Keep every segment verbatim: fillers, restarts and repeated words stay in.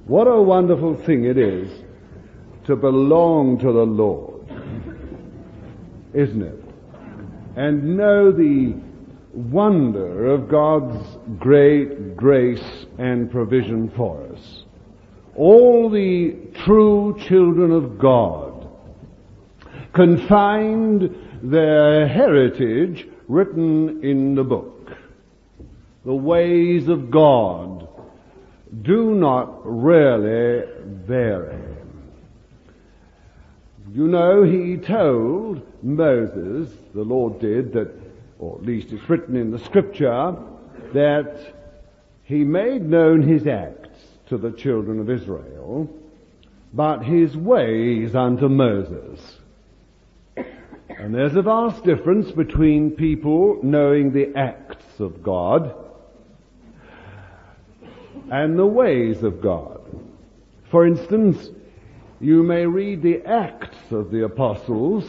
What a wonderful thing it is to belong to the Lord, isn't it? And know the wonder of God's great grace and provision for us. All the true children of God can find their heritage written in the book. The ways of God do not really vary. You know, he told Moses, the Lord did, that, or at least it's written in the scripture, that he made known his acts to the children of Israel, but his ways unto Moses. And there's a vast difference between people knowing the acts of God and the ways of God. For instance, you may read the Acts of the Apostles.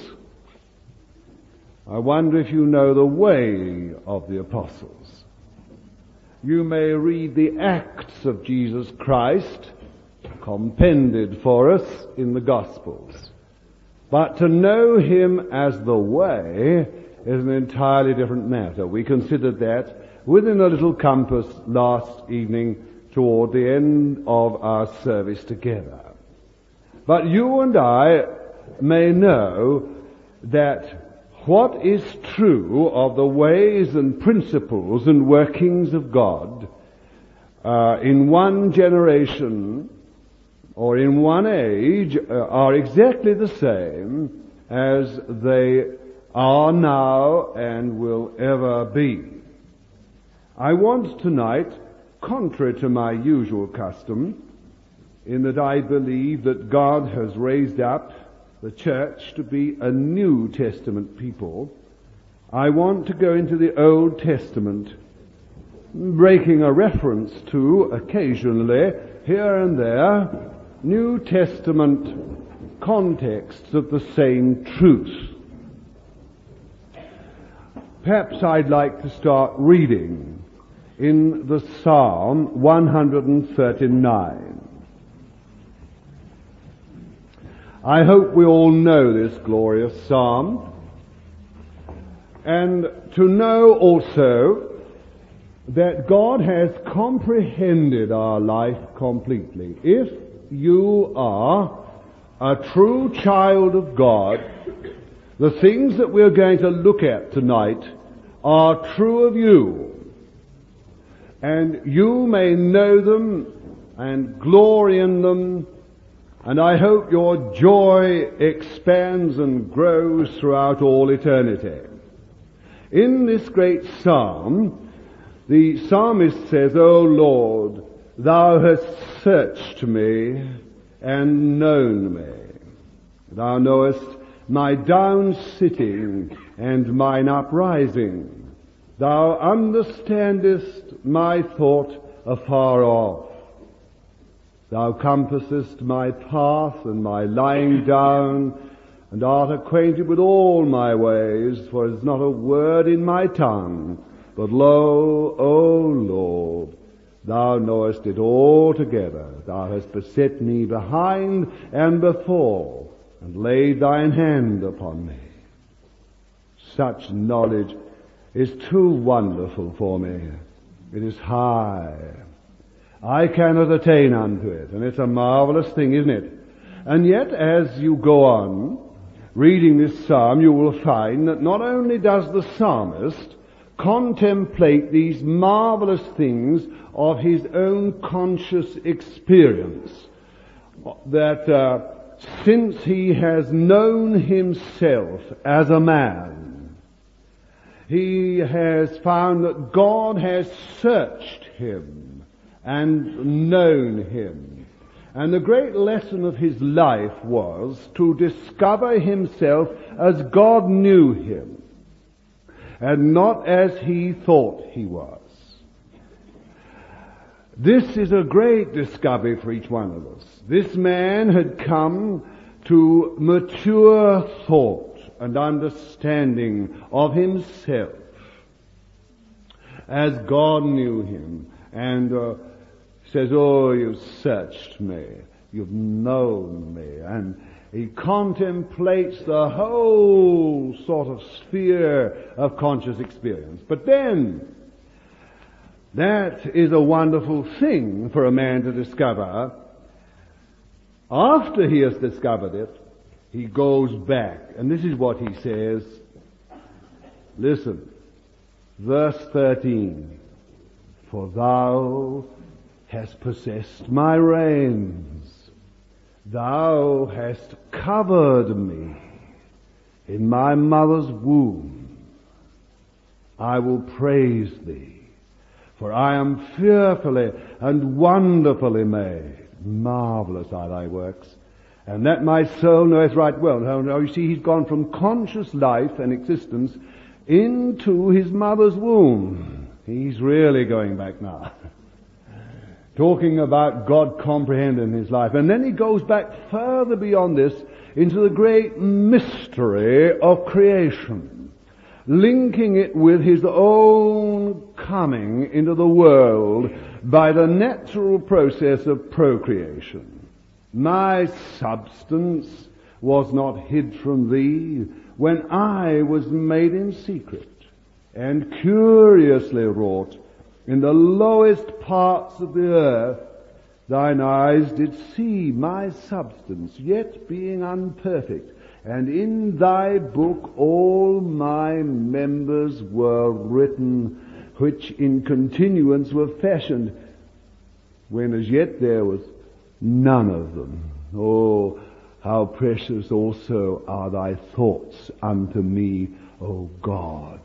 I wonder if you know the way of the Apostles. You may read the Acts of Jesus Christ, compended for us in the Gospels. But to know him as the way is an entirely different matter. We considered that within a little compass last evening toward the end of our service together. But you and I may know that what is true of the ways and principles and workings of God uh, in one generation or in one age uh, are exactly the same as they are now and will ever be. I want tonight, contrary to my usual custom, in that I believe that God has raised up the church to be a New Testament people, I want to go into the Old Testament, breaking a reference to, occasionally, here and there, New Testament contexts of the same truth. Perhaps I'd like to start reading in the Psalm one thirty-nine. I hope we all know this glorious psalm, and to know also that God has comprehended our life completely. If you are a true child of God, the things that we're going to look at tonight are true of you, and you may know them and glory in them. And I hope your joy expands and grows throughout all eternity. In this great psalm, the psalmist says, O Lord, thou hast searched me and known me. Thou knowest my down sitting and mine uprising. Thou understandest my thought afar off. Thou compassest my path and my lying down, and art acquainted with all my ways, for there is not a word in my tongue. But lo, O Lord, thou knowest it altogether. Thou hast beset me behind and before, and laid thine hand upon me. Such knowledge is too wonderful for me. It is high. I cannot attain unto it, and it's a marvelous thing, isn't it? And yet, as you go on reading this psalm, you will find that not only does the psalmist contemplate these marvelous things of his own conscious experience, that uh, since he has known himself as a man, he has found that God has searched him and known him. And the great lesson of his life was to discover himself as God knew him, and not as he thought he was. This is a great discovery for each one of us. This man had come to mature thought and understanding of himself as God knew him, and uh, says, oh, you've searched me, you've known me, and he contemplates the whole sort of sphere of conscious experience. But then, that is a wonderful thing for a man to discover. After he has discovered it, he goes back, and this is what he says. Listen, verse thirteen, for thou hast possessed my reins, thou hast covered me in my mother's womb. I will praise thee, for I am fearfully and wonderfully made. Marvelous are thy works, and that my soul knoweth right well. Now, now you see, he's gone from conscious life and existence into his mother's womb. He's really going back now. Talking about God comprehending his life. And then he goes back further beyond this into the great mystery of creation, linking it with his own coming into the world by the natural process of procreation. My substance was not hid from thee when I was made in secret and curiously wrought in the lowest parts of the earth. Thine eyes did see my substance, yet being unperfect, and in thy book all my members were written, which in continuance were fashioned, when as yet there was none of them. Oh, how precious also are thy thoughts unto me, O God.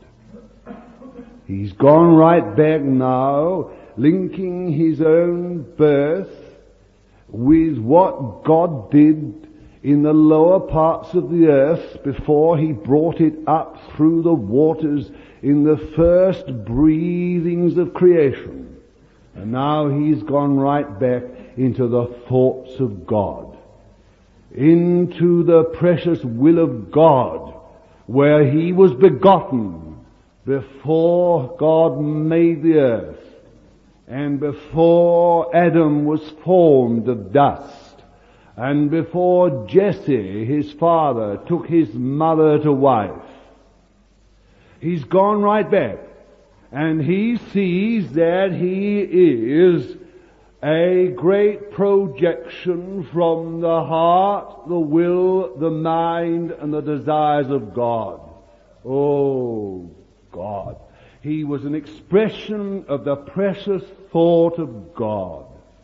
He's gone right back now, linking his own birth with what God did in the lower parts of the earth before he brought it up through the waters in the first breathings of creation. And now he's gone right back into the thoughts of God, into the precious will of God, where he was begotten before God made the earth, and before Adam was formed of dust, and before Jesse, his father, took his mother to wife. He's gone right back, and he sees that he is a great projection from the heart, the will, the mind, and the desires of God. Oh, God. He was an expression of the precious thought of God.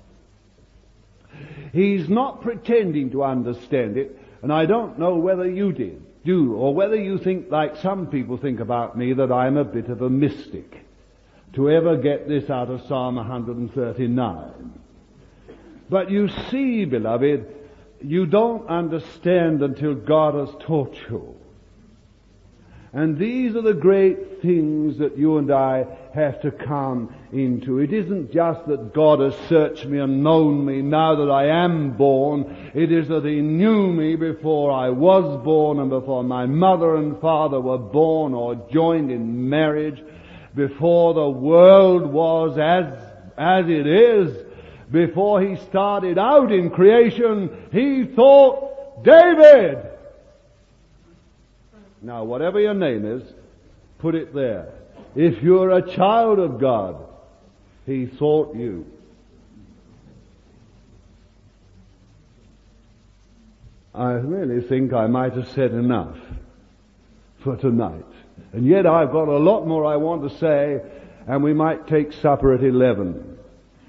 He's not pretending to understand it, and I don't know whether you did, do, or whether you think like some people think about me, that I'm a bit of a mystic, to ever get this out of Psalm one thirty-nine. But you see, beloved, you don't understand until God has taught you. And these are the great things that you and I have to come into. It isn't just that God has searched me and known me now that I am born. It is that He knew me before I was born and before my mother and father were born or joined in marriage, before the world was as, as it is, before He started out in creation. He thought, David! Now, whatever your name is, put it there. If you're a child of God, He thought you. I really think I might have said enough for tonight. And yet I've got a lot more I want to say, and we might take supper at eleven.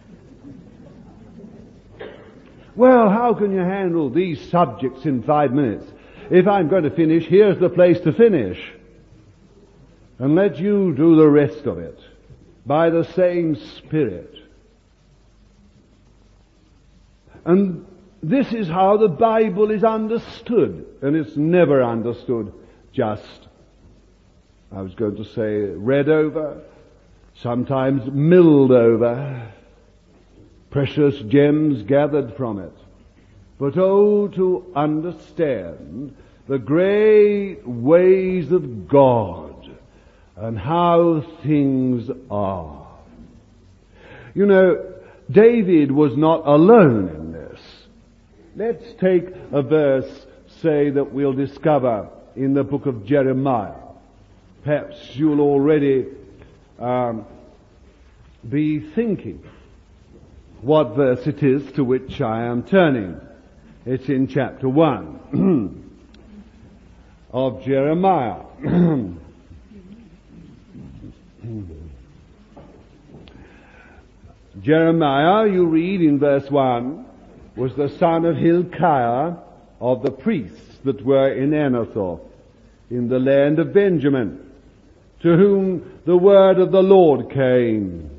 Well, how can you handle these subjects in five minutes? If I'm going to finish, here's the place to finish. And let you do the rest of it by the same Spirit. And this is how the Bible is understood. And it's never understood just, I was going to say, read over, sometimes milled over, precious gems gathered from it. But oh, to understand the great ways of God and how things are. You know, David was not alone in this. Let's take a verse, say, that we'll discover in the book of Jeremiah. Perhaps you'll already um, be thinking what verse it is to which I am turning. It's in chapter one of Jeremiah. Jeremiah, you read in verse one, was the son of Hilkiah of the priests that were in Anathoth, in the land of Benjamin, to whom the word of the Lord came.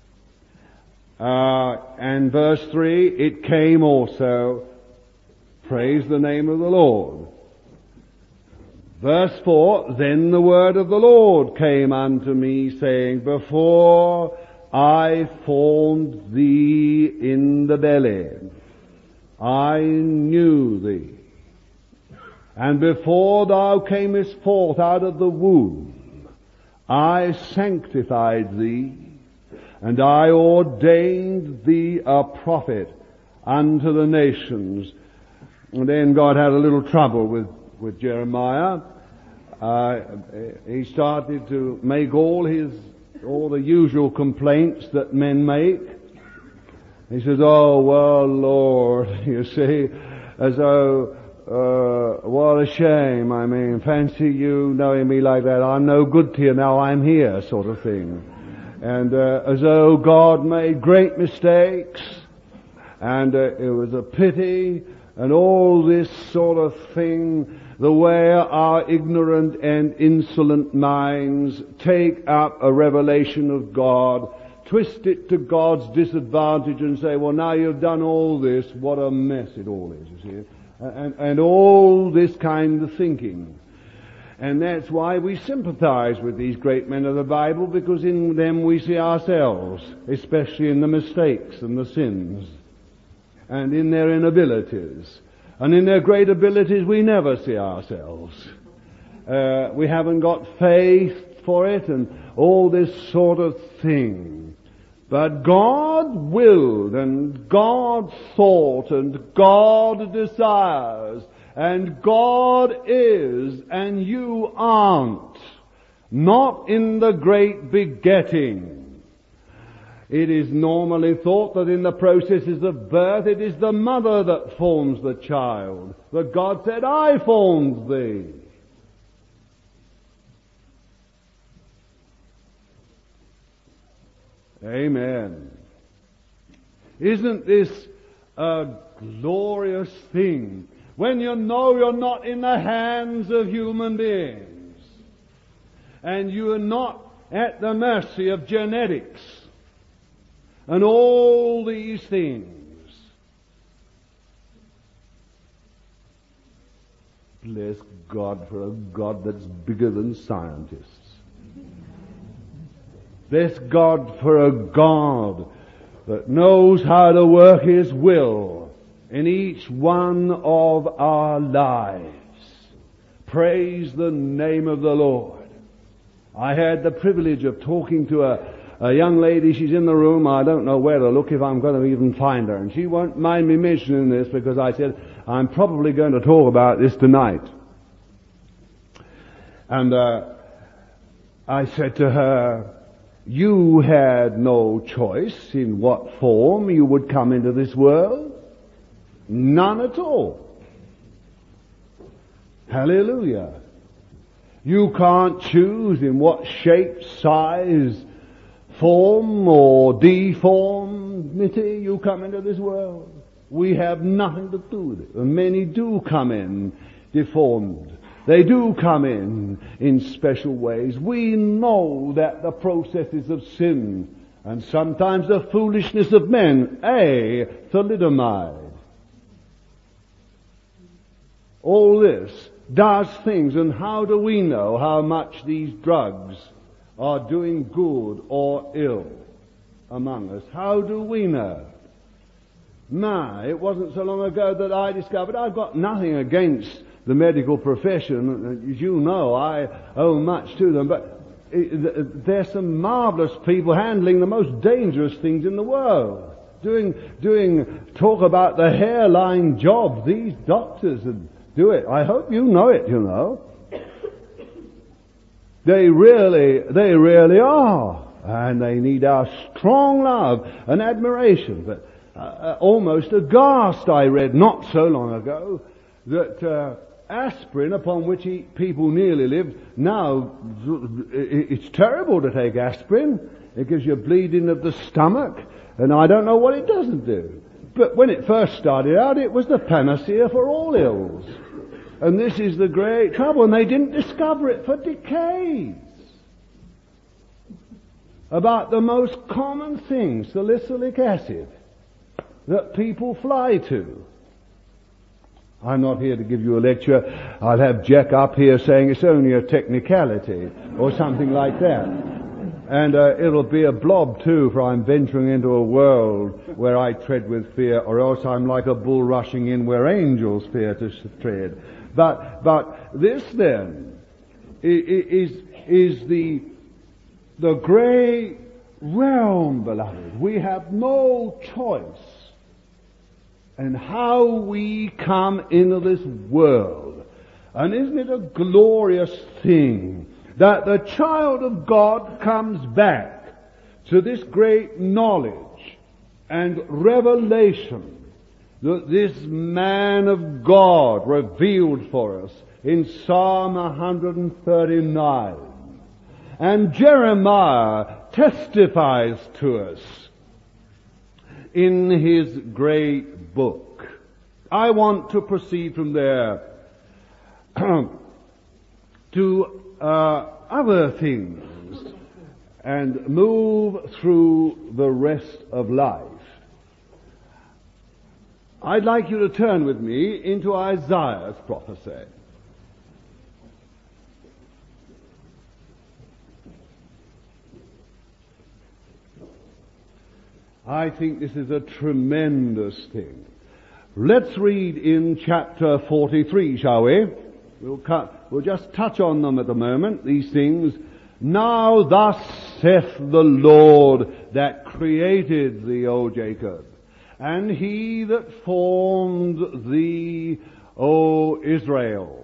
Uh, and verse three, it came also, praise the name of the Lord. Verse four, then the word of the Lord came unto me, saying, before I formed thee in the belly, I knew thee. And before thou camest forth out of the womb, I sanctified thee, and I ordained thee a prophet unto the nations. And then God had a little trouble with, with Jeremiah. Uh, he started to make all his, all the usual complaints that men make. He says, oh, well, Lord, you see, as though, uh, what a shame. I mean, fancy you knowing me like that. I'm no good to you now, I'm here, sort of thing. And uh, as though God made great mistakes, and uh, it was a pity, and all this sort of thing, the way our ignorant and insolent minds take up a revelation of God, twist it to God's disadvantage and say, well, now you've done all this, what a mess it all is, you see. And, and all this kind of thinking. And that's why we sympathize with these great men of the Bible, because in them we see ourselves, especially in the mistakes and the sins, and in their inabilities. And in their great abilities we never see ourselves. Uh, we haven't got faith for it and all this sort of thing. But God willed and God thought and God desires and God is and you aren't. Not in the great begetting. It is normally thought that in the processes of birth it is the mother that forms the child. But God said, I formed thee. Amen. Isn't this a glorious thing? When you know you're not in the hands of human beings, and you are not at the mercy of genetics, and all these things. Bless God for a God that's bigger than scientists. Bless God for a God that knows how to work His will in each one of our lives. Praise the name of the Lord. I had the privilege of talking to a, a young lady. She's in the room. I don't know where to look, if I'm going to even find her. And she won't mind me mentioning this because I said, I'm probably going to talk about this tonight. And uh, I said to her, you had no choice in what form you would come into this world. None at all. Hallelujah. You can't choose in what shape, size, form, or deformity you come into this world. We have nothing to do with it. And many do come in deformed. They do come in in special ways. We know that the processes of sin and sometimes the foolishness of men, A, thalidomide. All this does things, and how do we know how much these drugs are doing good or ill among us? How do we know? No, it wasn't so long ago that I discovered I've got nothing against the medical profession. As you know, I owe much to them, but there's some marvelous people handling the most dangerous things in the world. doing, doing talk about the hairline job. These doctors that do it. I hope you know it, you know. They really, they really are. And they need our strong love and admiration. But uh, almost aghast, I read not so long ago, that uh, aspirin, upon which he, people nearly lived, now it's terrible to take aspirin. It gives you bleeding of the stomach, and I don't know what it doesn't do. But when it first started out, it was the panacea for all ills. And this is the great trouble, and they didn't discover it for decades. About the most common thing, salicylic acid, that people fly to. I'm not here to give you a lecture. I'll have Jack up here saying it's only a technicality, or something like that. And uh, it'll be a blob too, for I'm venturing into a world where I tread with fear, or else I'm like a bull rushing in where angels fear to tread. But, but this then is, is the, the great realm, beloved. We have no choice in how we come into this world. And isn't it a glorious thing that the child of God comes back to this great knowledge and revelation that this man of God revealed for us in Psalm one thirty-nine. And Jeremiah testifies to us in his great book. I want to proceed from there to uh, other things and move through the rest of life. I'd like you to turn with me into Isaiah's prophecy. I think this is a tremendous thing. Let's read in chapter forty-three, shall we? We'll, cut, we'll just touch on them at the moment, these things. Now thus saith the Lord that created thee, O Jacob, and he that formed thee, O Israel.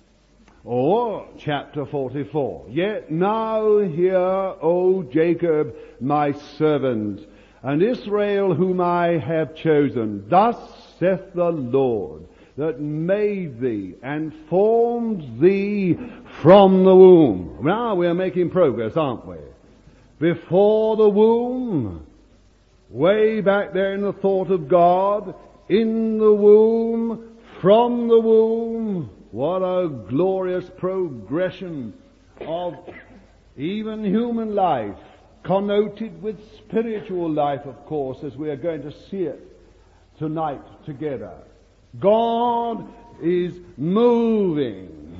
Or, chapter forty-four, Yet now hear, O Jacob, my servant, and Israel whom I have chosen. Thus saith the Lord, that made thee and formed thee from the womb. Now we are making progress, aren't we? Before the womb, way back there in the thought of God, in the womb, from the womb. What a glorious progression of even human life, connoted with spiritual life, of course, as we are going to see it tonight together. God is moving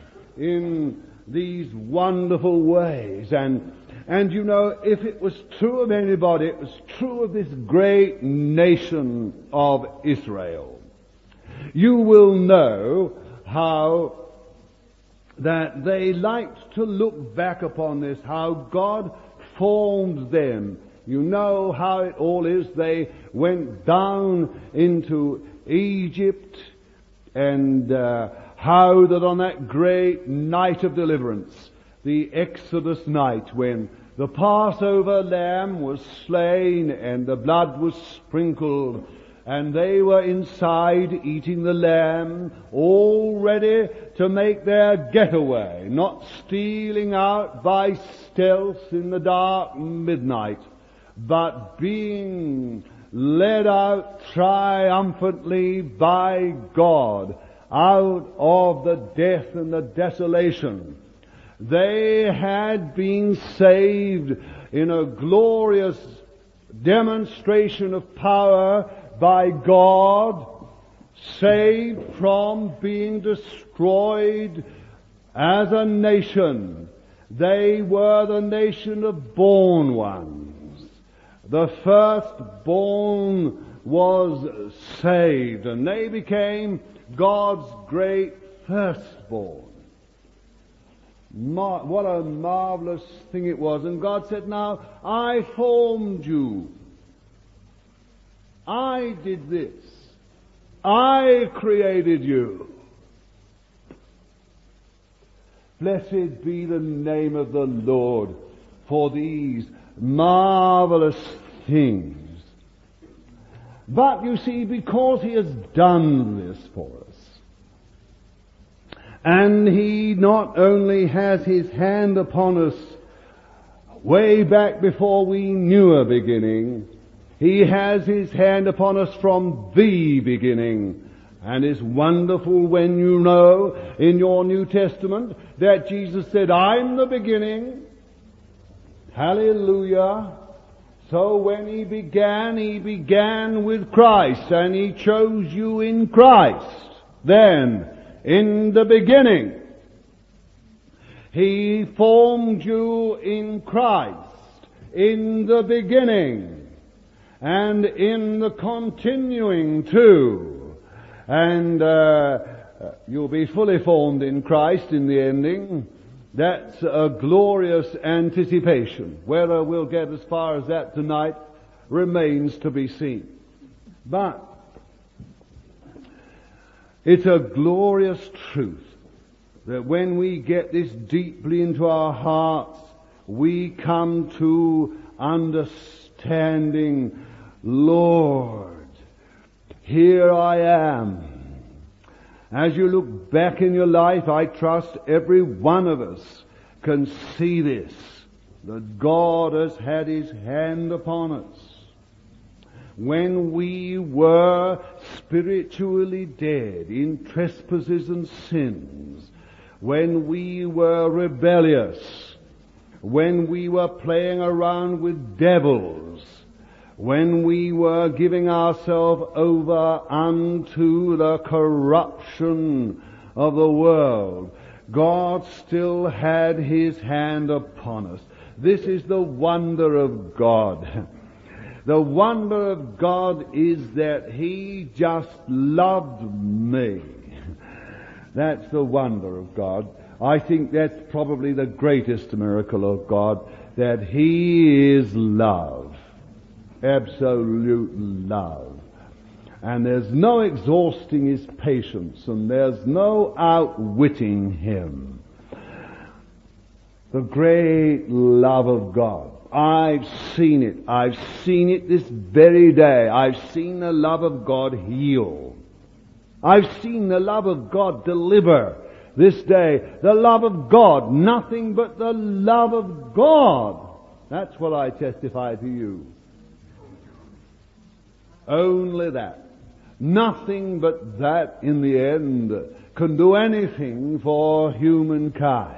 in these wonderful ways. And, and you know, if it was true of anybody, it was true of this great nation of Israel. You will know how that they liked to look back upon this, how God formed them. You know how it all is. They went down into Egypt, and uh, how that on that great night of deliverance, the Exodus night, when the Passover lamb was slain and the blood was sprinkled, and they were inside eating the lamb, all ready to make their getaway, not stealing out by stealth in the dark midnight, but being led out triumphantly by God out of the death and the desolation. They had been saved in a glorious demonstration of power by God, saved from being destroyed as a nation. They were the nation of born ones. The firstborn was saved, and they became God's great firstborn. Mar- what a marvelous thing it was. And God said, now, I formed you I did this. I created you. Blessed be the name of the Lord for these marvelous things. But you see, because He has done this for us, and He not only has His hand upon us way back before we knew a beginning, He has His hand upon us from the beginning. And it's wonderful when you know in your New Testament that Jesus said, I'm the beginning. Hallelujah. So when He began, He began with Christ, and He chose you in Christ. Then, in the beginning, He formed you in Christ, in the beginning, and in the continuing too. And uh, you'll be fully formed in Christ in the ending. That's a glorious anticipation. Whether we'll get as far as that tonight remains to be seen. But it's a glorious truth that when we get this deeply into our hearts, we come to understanding, Lord, here I am. As you look back in your life, I trust every one of us can see this, that God has had His hand upon us. When we were spiritually dead in trespasses and sins, when we were rebellious, when we were playing around with devils, when we were giving ourselves over unto the corruption of the world, God still had His hand upon us. This is the wonder of God. The wonder of God is that He just loved me. That's the wonder of God. I think that's probably the greatest miracle of God, that He is love. Absolute love. And there's no exhausting His patience, and there's no outwitting Him. The great love of God. I've seen it. I've seen it this very day. I've seen the love of God heal. I've seen the love of God deliver this day. The love of God. Nothing but the love of God. That's what I testify to you. Only that. Nothing but that in the end can do anything for humankind.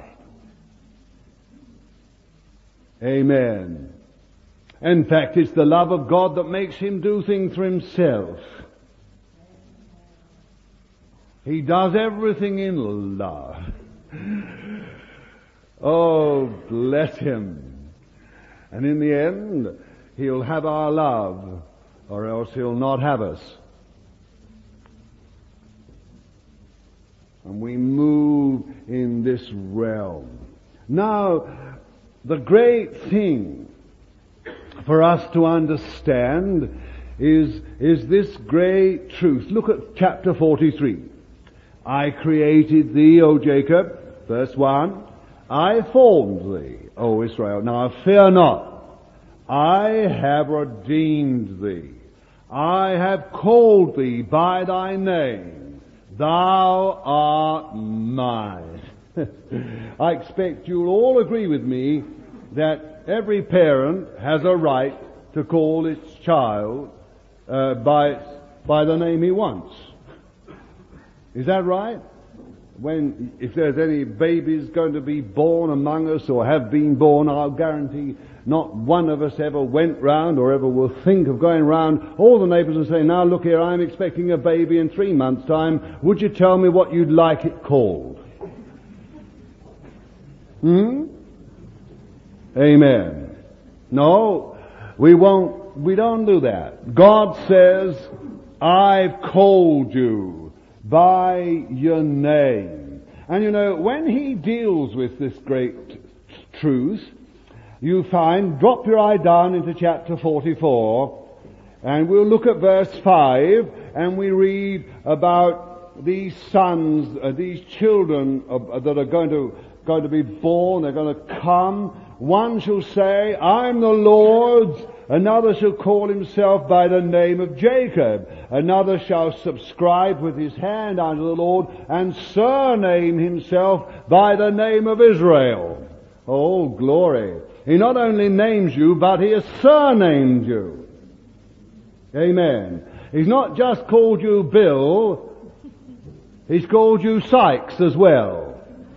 Amen. In fact, it's the love of God that makes Him do things for Himself. He does everything in love. Oh, bless Him. And in the end, He'll have our love, or else He'll not have us. And we move in this realm. Now, the great thing for us to understand is, is this great truth. Look at chapter forty-three. I created thee, O Jacob, verse one. I formed thee, O Israel. Now fear not. I have redeemed thee. I have called thee by thy name. Thou art mine. I expect you'll all agree with me that every parent has a right to call its child uh, by by the name he wants. Is that right? When, if there's any babies going to be born among us or have been born, I'll guarantee not one of us ever went round or ever will think of going round all the neighbours and saying, now look here, I'm expecting a baby in three months' time. Would you tell me what you'd like it called? Hmm? Amen. No, we won't, we don't do that. God says, I've called you by your name. And you know, when He deals with this great t- truth, you find, drop your eye down into chapter forty-four, And we'll look at verse five, and we read about these sons, uh, these children uh, that are going to going to be born. They're going to come. One shall say, I'm the Lord's. Another shall call himself by the name of Jacob. Another shall subscribe with his hand unto the Lord and surname himself by the name of Israel. Oh, glory. He not only names you, but he has surnamed you. Amen. He's not just called you Bill, he's called you Sykes as well.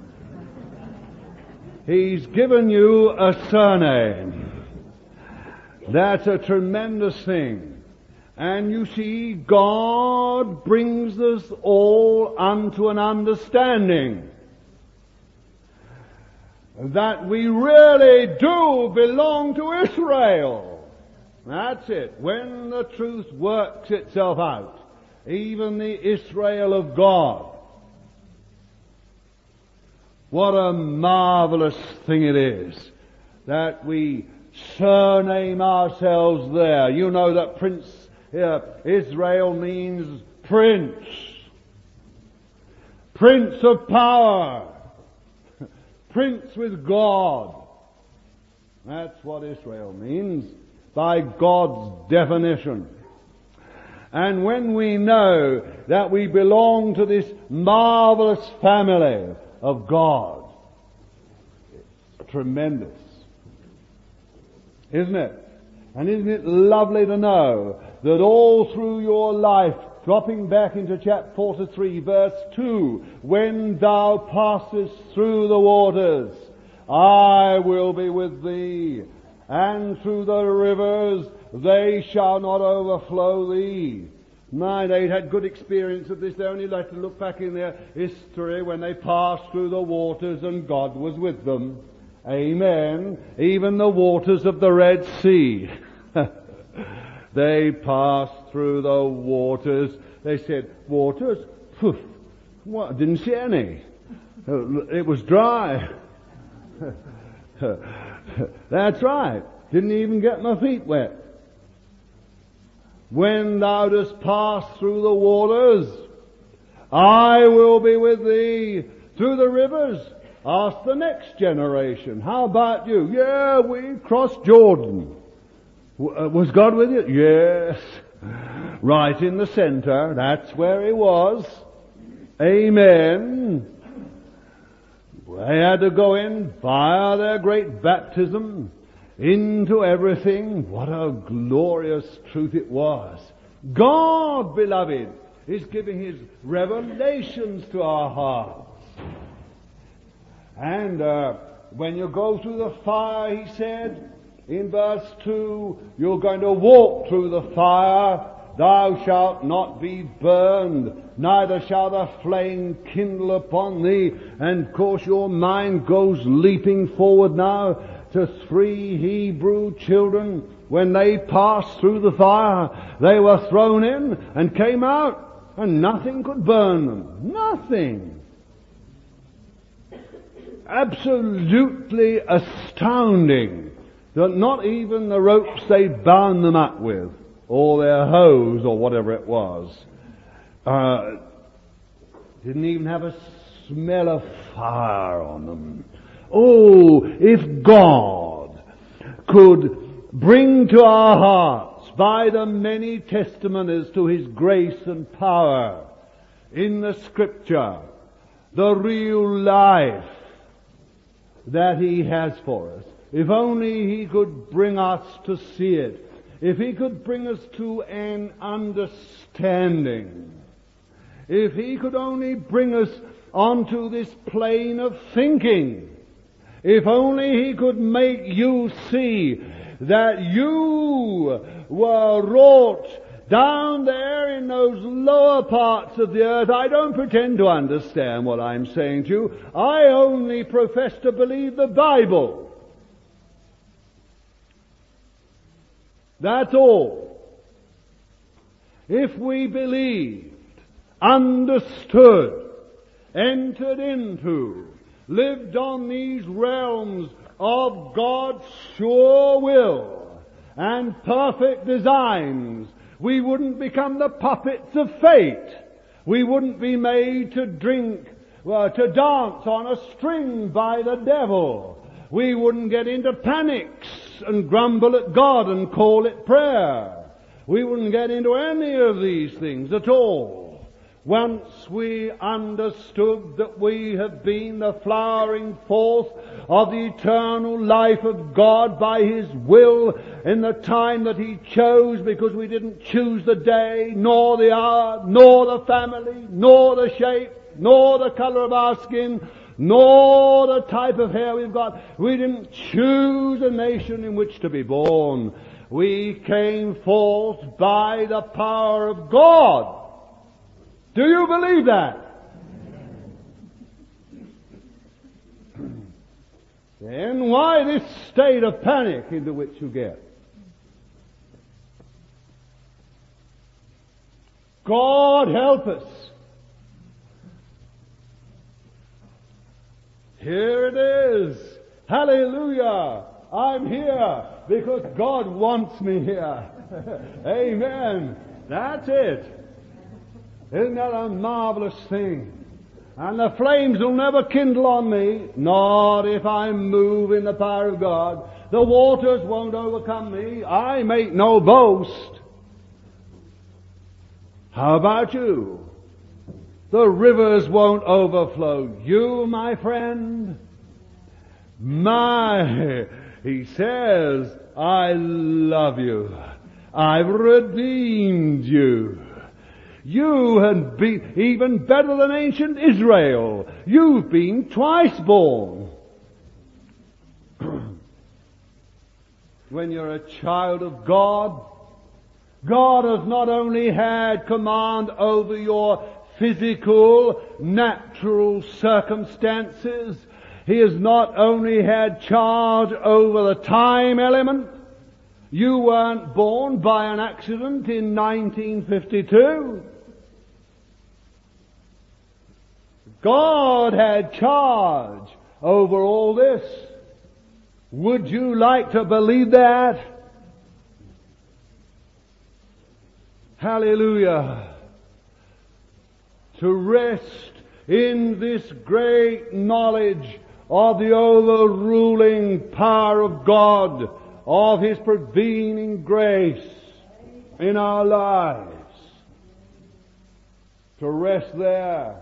He's given you a surname. That's a tremendous thing. And you see, God brings us all unto an understanding that we really do belong to Israel. That's it. When the truth works itself out, even the Israel of God. What a marvelous thing it is that we surname ourselves there. You know that Prince uh, Israel means Prince. Prince of power. Prince with God. That's what Israel means by God's definition. And when we know that we belong to this marvelous family of God, it's tremendous. Isn't it? And isn't it lovely to know that all through your life, dropping back into chapter forty-three, verse two, when thou passest through the waters, I will be with thee, and through the rivers, they shall not overflow thee. My, they had good experience of this. They only like to look back in their history when they passed through the waters and God was with them. Amen. Even the waters of the Red Sea. They passed through the waters. They said, waters? Poof. What? Didn't see any. It was dry. That's right. Didn't even get my feet wet. When thou dost pass through the waters, I will be with thee. Through the rivers, ask the next generation. How about you? Yeah, we crossed Jordan. Was God with you? Yes. Right in the center. That's where he was. Amen. They had to go in via their great baptism into everything. What a glorious truth it was. God, beloved, is giving His revelations to our hearts. And uh, when you go through the fire, He said, in verse two, you're going to walk through the fire. Thou shalt not be burned, neither shall the flame kindle upon thee. And of course your mind goes leaping forward now to three Hebrew children. When they passed through the fire, they were thrown in and came out, and nothing could burn them. Nothing. Absolutely astounding that not even the ropes they bound them up with, or their hose, or whatever it was, uh, didn't even have a smell of fire on them. Oh, if God could bring to our hearts by the many testimonies to His grace and power in the Scripture, the real life that He has for us, if only He could bring us to see it, if He could bring us to an understanding, if He could only bring us onto this plane of thinking, if only He could make you see that you were wrought down there in those lower parts of the earth. I don't pretend to understand what I'm saying to you. I only profess to believe the Bible. That's all. If we believed, understood, entered into, lived on these realms of God's sure will and perfect designs, We wouldn't become the puppets of fate. We wouldn't be made to drink, well, to dance on a string by the devil. We wouldn't get into panics and grumble at God and call it prayer. We wouldn't get into any of these things at all. Once we understood that we have been the flowering forth of the eternal life of God by His will in the time that He chose, because we didn't choose the day, nor the hour, nor the family, nor the shape, nor the color of our skin, nor the type of hair we've got. We didn't choose a nation in which to be born. We came forth by the power of God. Do you believe that? Then why this state of panic into which you get? God help us. Here it is. Hallelujah. I'm here because God wants me here. Amen. That's it. Isn't that a marvelous thing? And the flames will never kindle on me, not if I move in the power of God. The waters won't overcome me. I make no boast. How about you? The rivers won't overflow you, my friend. My, He says, I love you. I've redeemed you. You have been even better than ancient Israel. You've been twice born. When you're a child of God, God has not only had command over your physical, natural circumstances, He has not only had charge over the time element. You weren't born by an accident in nineteen fifty-two. God had charge over all this. Would you like to believe that? Hallelujah. To rest in this great knowledge of the overruling power of God, of His prevailing grace in our lives. To rest there.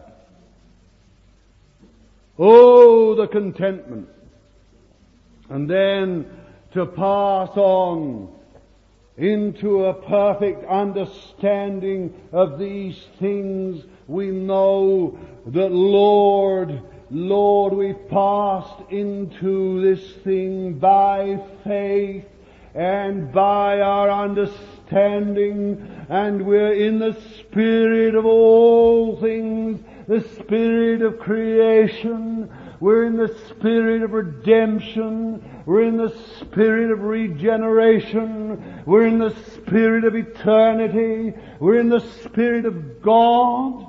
Oh, the contentment. And then to pass on into a perfect understanding of these things. We know that, Lord, Lord, we've passed into this thing by faith and by our understanding, and we're in the spirit of all things, the spirit of creation. We're in the spirit of redemption. We're in the spirit of regeneration. We're in the spirit of eternity. We're in the spirit of God.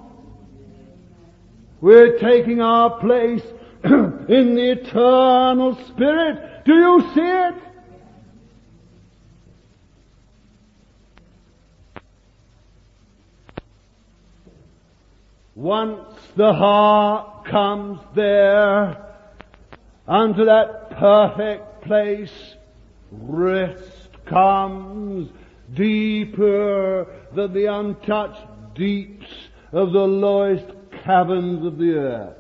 We're taking our place in the eternal spirit. Do you see it? Once the heart comes there unto that perfect place, rest comes deeper than the untouched deeps of the lowest caverns of the earth.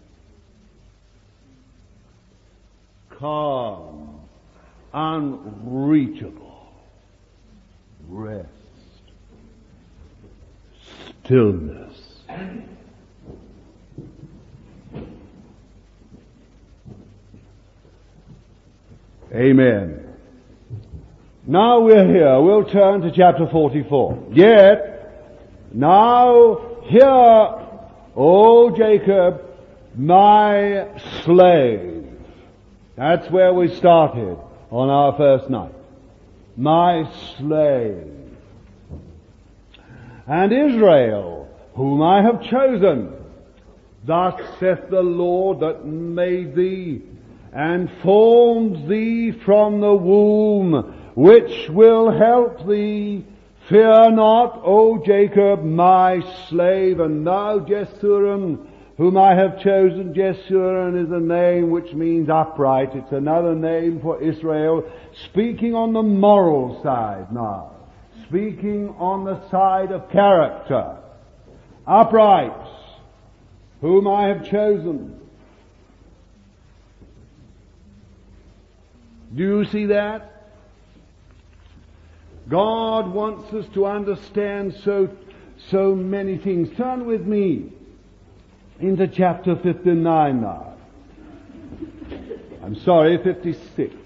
Calm, unreachable rest, stillness. Amen. Now we're here. We'll turn to chapter forty-four. Yet, now hear, O Jacob, my slave. That's where we started on our first night. My slave. And Israel, whom I have chosen, thus saith the Lord that made thee, and formed thee from the womb, which will help thee Fear not, O Jacob, my slave, and thou, Jeshurun, whom I have chosen. Jeshurun is a name which means upright. It's another name for Israel, speaking on the moral side now, speaking on the side of character. Upright, whom I have chosen. Do you see that? God wants us to understand so, so many things. Turn with me into chapter fifty-nine now. I'm sorry, fifty-six.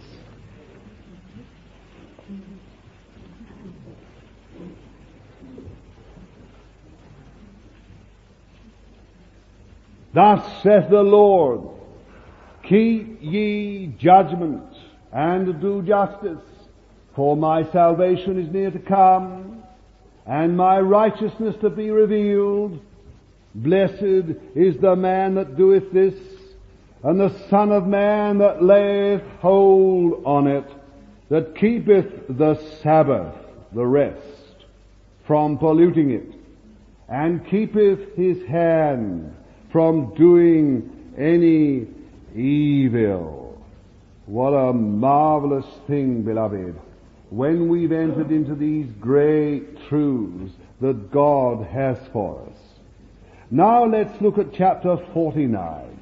Thus saith the Lord, keep ye judgment and do justice, for my salvation is near to come, and my righteousness to be revealed. Blessed is the man that doeth this, and the Son of Man that layeth hold on it, that keepeth the Sabbath, the rest, from polluting it, and keepeth his hand from doing any evil. What a marvelous thing, beloved, when we've entered into these great truths that God has for us. Now let's look at chapter forty-nine.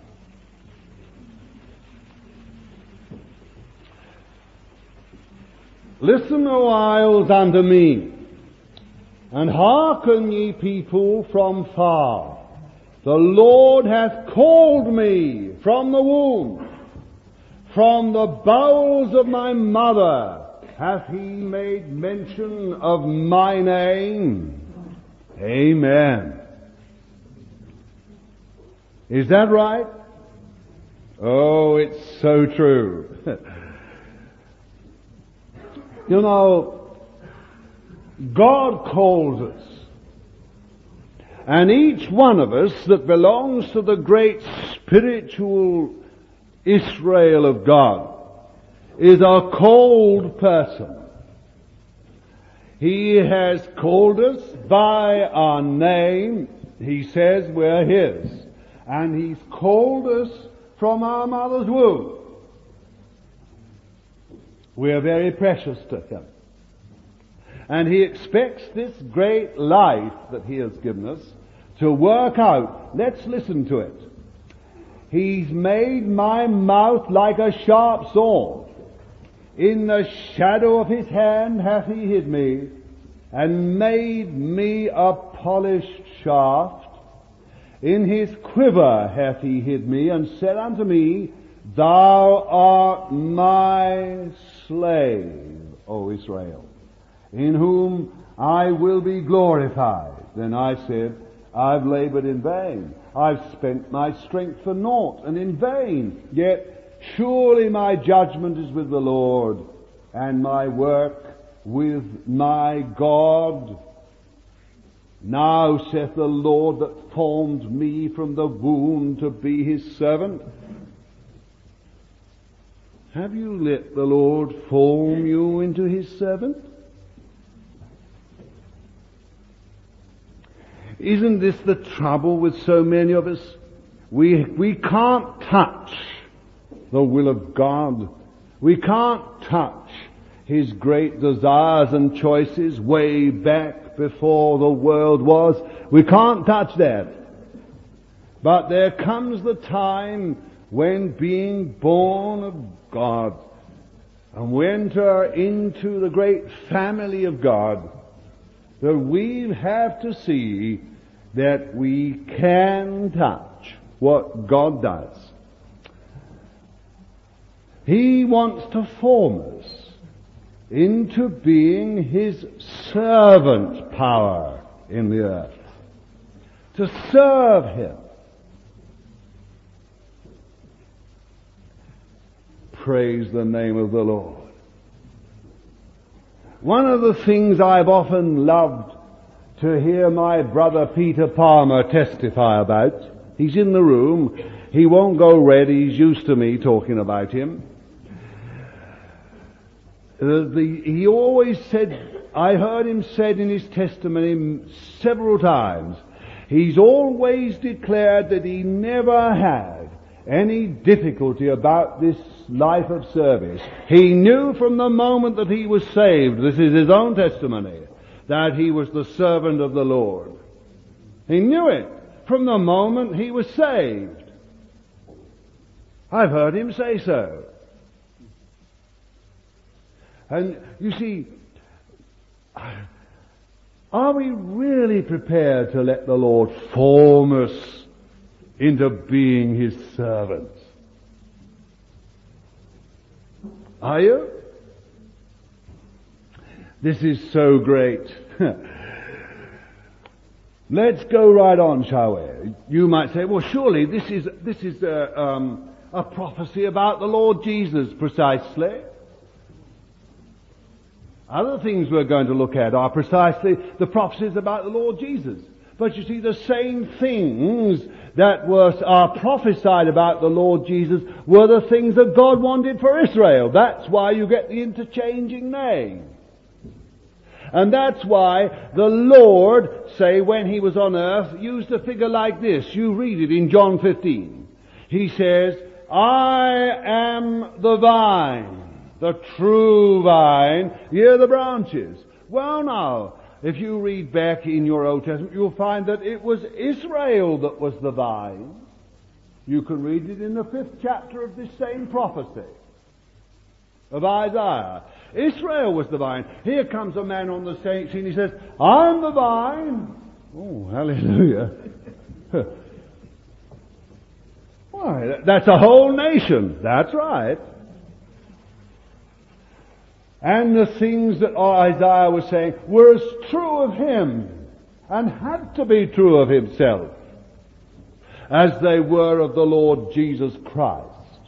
Listen a whiles unto me, and hearken ye people from far. The Lord hath called me from the womb. From the bowels of my mother hath he made mention of my name. Amen. Is that right? Oh, it's so true. You know, God calls us. And each one of us that belongs to the great spiritual Israel of God is a called person. He has called us by our name. He says we're His. And He's called us from our mother's womb. We're very precious to Him. And He expects this great life that He has given us to work out. Let's listen to it. He's made my mouth like a sharp sword. In the shadow of His hand hath He hid me, and made me a polished shaft. In His quiver hath He hid me, and said unto me, Thou art my slave, O Israel, in whom I will be glorified. Then I said, I've labored in vain. I've spent my strength for naught and in vain. Yet surely my judgment is with the Lord, and my work with my God. Now saith the Lord that formed me from the womb to be His servant. Have you let the Lord form you into His servant? Isn't this the trouble with so many of us? We, we can't touch the will of God. We can't touch His great desires and choices way back before the world was. We can't touch that. But there comes the time when, being born of God, and we enter into the great family of God, that we have to see that we can touch what God does. He wants to form us into being His servant power in the earth, to serve Him. Praise the name of the Lord. One of the things I've often loved to hear my brother Peter Palmer testify about, he's in the room, he won't go red, he's used to me talking about him. Uh, the, he always said, I heard him said in his testimony several times, he's always declared that he never had any difficulty about this life of service. He knew from the moment that he was saved, this is his own testimony, that he was the servant of the Lord. He knew it from the moment he was saved. I've heard him say so. And you see, are we really prepared to let the Lord form us into being His servants? Are you? This is so great. Let's go right on, shall we? You might say, well, surely this is this is a, um, a prophecy about the Lord Jesus, precisely. Other things we're going to look at are precisely the prophecies about the Lord Jesus. But you see, the same things that were are prophesied about the Lord Jesus were the things that God wanted for Israel. That's why you get the interchanging name. And that's why the Lord, say, when He was on earth, used a figure like this. You read it in John fifteen. He says, I am the vine, the true vine, ye are the branches. Well now, if you read back in your Old Testament, you'll find that it was Israel that was the vine. You can read it in the fifth chapter of this same prophecy of Isaiah. Israel was the vine. Here comes a man on the scene, he says, I'm the vine. Oh, hallelujah. Why, that's a whole nation. That's right. And the things that Isaiah was saying were as true of him and had to be true of himself as they were of the Lord Jesus Christ.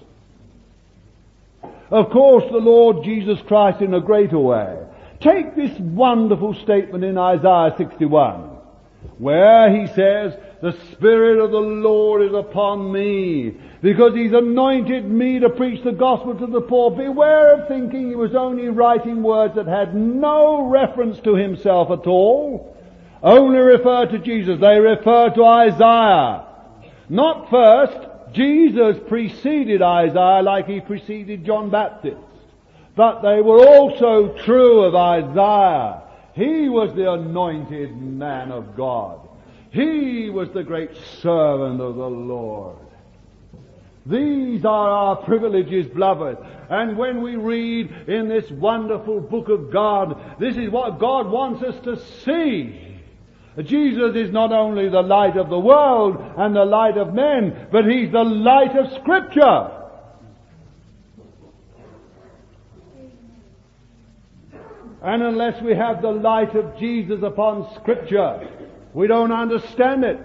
Of course, the Lord Jesus Christ in a greater way. Take this wonderful statement in Isaiah sixty-one, where he says, the Spirit of the Lord is upon me, because He's anointed me to preach the gospel to the poor. Beware of thinking He was only writing words that had no reference to Himself at all, only refer to Jesus. They refer to Isaiah. Not first. Jesus preceded Isaiah like He preceded John Baptist. But they were also true of Isaiah. He was the anointed man of God. He was the great servant of the Lord. These are our privileges, beloved. And when we read in this wonderful book of God, this is what God wants us to see. Jesus is not only the light of the world and the light of men, but He's the light of Scripture. And unless we have the light of Jesus upon Scripture, we don't understand it.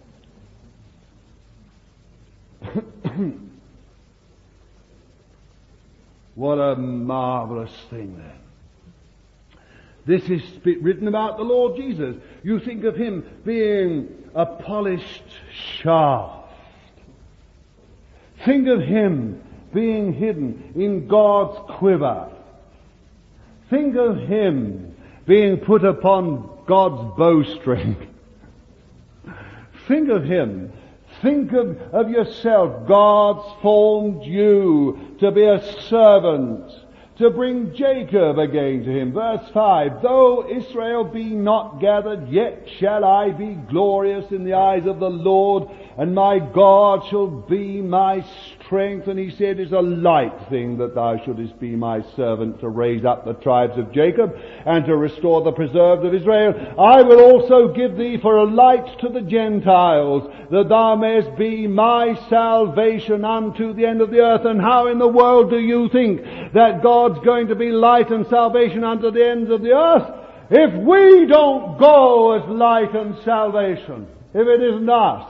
What a marvelous thing then. This is written about the Lord Jesus. You think of Him being a polished shaft. Think of Him being hidden in God's quiver. Think of Him being put upon God's bowstring. Think of Him. Think of, of yourself. God's formed you to be a servant, to bring Jacob again to Him. Verse five, though Israel be not gathered, yet shall I be glorious in the eyes of the Lord, and my God shall be my strength. And He said, it's a light thing that thou shouldest be my servant to raise up the tribes of Jacob and to restore the preserved of Israel. I will also give thee for a light to the Gentiles, that thou mayest be my salvation unto the end of the earth. And how in the world do you think that God's going to be light and salvation unto the ends of the earth if we don't go as light and salvation, if it isn't us?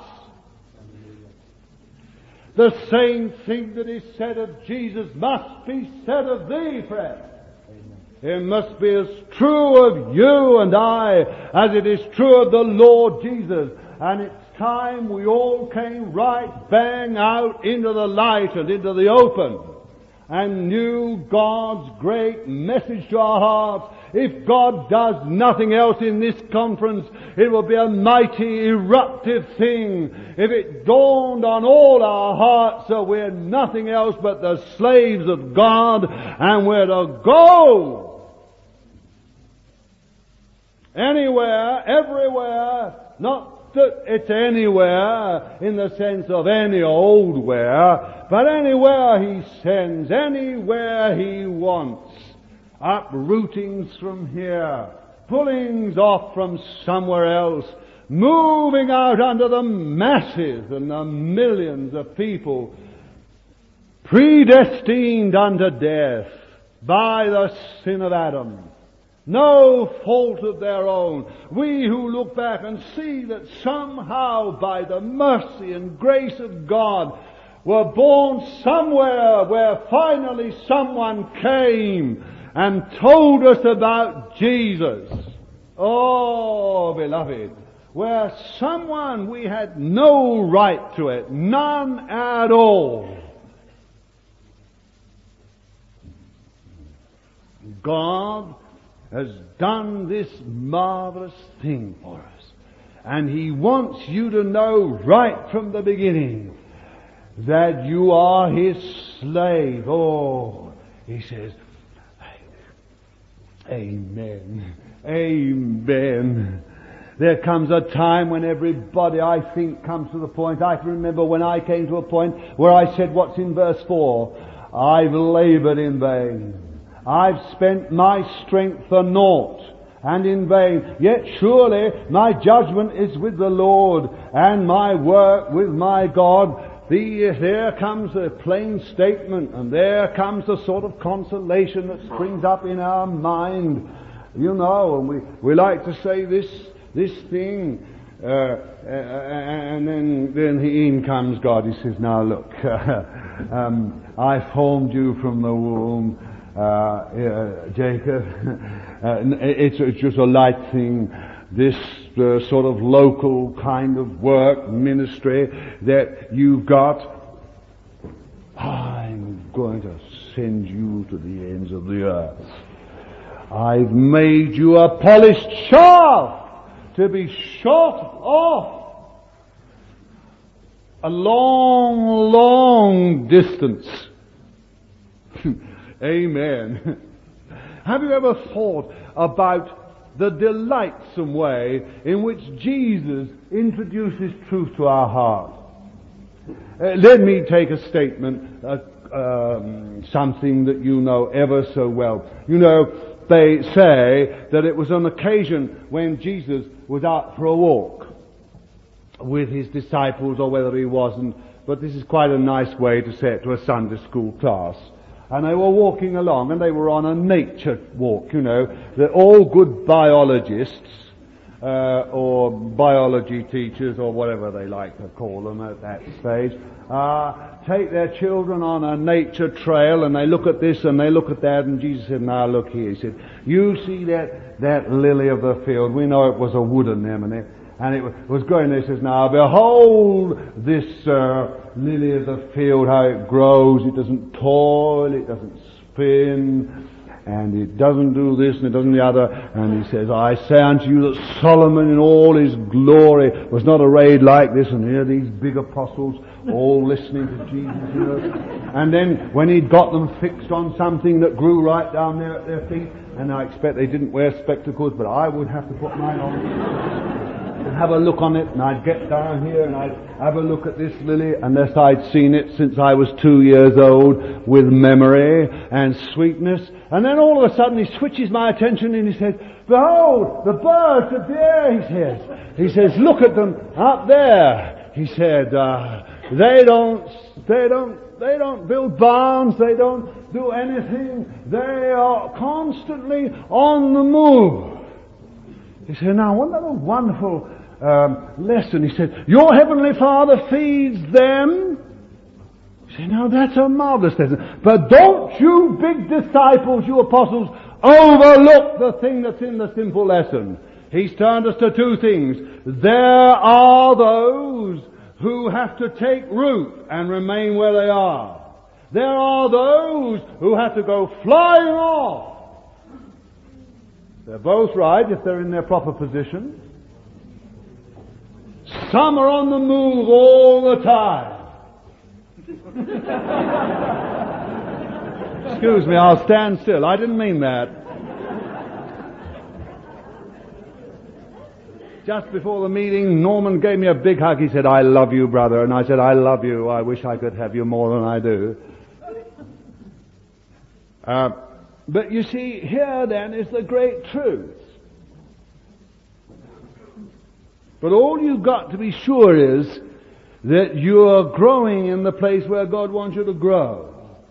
The same thing that is said of Jesus must be said of thee, friend. It must be as true of you and I as it is true of the Lord Jesus. And it's time we all came right bang out into the light and into the open. and knew God's great message to our hearts, if God does nothing else in this conference, it will be a mighty eruptive thing. If it dawned on all our hearts that we're nothing else but the slaves of God, and we're to go anywhere, everywhere, not that it's anywhere in the sense of any old where, but anywhere He sends, anywhere He wants. Uprootings from here, pullings off from somewhere else, moving out under the masses and the millions of people predestined unto death by the sin of Adam. No fault of their own. We who look back and see that somehow by the mercy and grace of God were born somewhere where finally someone came and told us about Jesus. Oh, beloved, where someone we had no right to it, none at all. God has done this marvelous thing for us. And He wants you to know right from the beginning that you are His slave. Oh, He says, Amen. Amen. There comes a time when everybody, I think, comes to the point. I can remember when I came to a point where I said what's in verse four. I've labored in vain. I've spent my strength for naught and in vain. Yet surely my judgment is with the Lord and my work with my God. The, there comes a plain statement, and there comes a sort of consolation that springs up in our mind. You know, and we, we like to say this this thing, uh, uh, and then then in comes God. He says, now look, um, I formed you from the womb, uh, uh, Jacob. uh, it's, it's just a light thing. This uh, sort of local kind of work, ministry that you've got, I'm going to send you to the ends of the earth. I've made you a polished shaft to be shot off a long, long distance. Amen. Have you ever thought about the delightsome way in which Jesus introduces truth to our heart? Uh, let me take a statement, uh, um, something that you know ever so well. You know, they say that it was an occasion when Jesus was out for a walk with His disciples, or whether He wasn't, but this is quite a nice way to say it to a Sunday school class. And they were walking along, and they were on a nature walk, you know. That all good biologists, uh, or biology teachers, or whatever they like to call them at that stage, uh, take their children on a nature trail, and they look at this and they look at that, and Jesus said, now look here. He said, you see that, that lily of the field? We know it was a wood anemone. And it was going there. He says, now behold this uh, lily of the field, how it grows. It doesn't toil, it doesn't spin, and it doesn't do this and it doesn't the other. And he says, I say unto you that Solomon in all his glory was not arrayed like this. And here these big apostles all listening to Jesus, you know. And then when he'd got them fixed on something that grew right down there at their feet, and I expect they didn't wear spectacles, but I would have to put mine on. And have a look on it, and I'd get down here and I'd have a look at this lily, unless I'd seen it since I was two years old, with memory and sweetness. And then all of a sudden he switches my attention and he says, behold, the birds of the air, he says. He says, look at them up there. He said, uh, they don't, they don't, they don't build barns, they don't do anything. They are constantly on the move. He said, now, wasn't that a wonderful um, lesson? He said, your heavenly Father feeds them. He said, now that's a marvelous lesson. But don't you big disciples, you apostles, overlook the thing that's in the simple lesson. He's turned us to two things. There are those who have to take root and remain where they are. There are those who have to go flying off. They're both right if they're in their proper position. Some are on the move all the time. Excuse me, I'll stand still. I didn't mean that. Just before the meeting, Norman gave me a big hug. He said, "I love you, brother." And I said, "I love you. I wish I could have you more than I do." Uh, but you see, here then is the great truth. But all you've got to be sure is that you're growing in the place where God wants you to grow.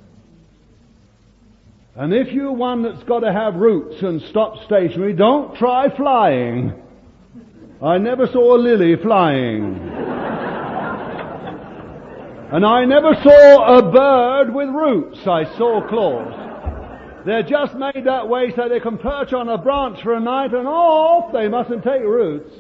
And if you're one that's got to have roots and stop stationary, don't try flying. I never saw a lily flying. And I never saw a bird with roots. I saw claws. They're just made that way so they can perch on a branch for a night and off. They mustn't take roots.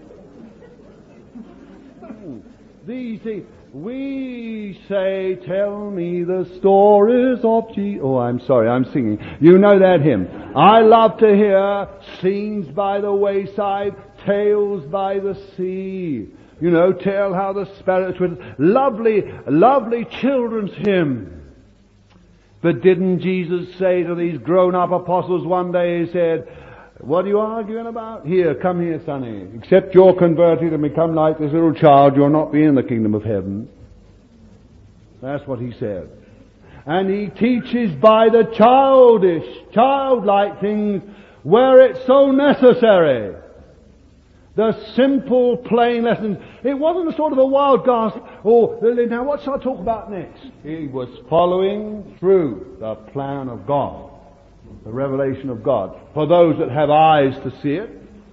These, see, we say, "Tell me the stories of Jesus." Oh, I'm sorry, I'm singing. You know that hymn. I love to hear scenes by the wayside, tales by the sea. You know, tell how the Spirit was. Lovely, lovely children's hymn. But didn't Jesus say to these grown-up apostles one day, He said, "What are you arguing about? Here, come here, sonny. Except you're converted and become like this little child, you'll not be in the kingdom of heaven." That's what He said. And He teaches by the childish, childlike things where it's so necessary. The simple, plain lessons. It wasn't a sort of a wild gasp, "Oh, now what shall I talk about next?" He was following through the plan of God. The revelation of God. For those that have eyes to see it.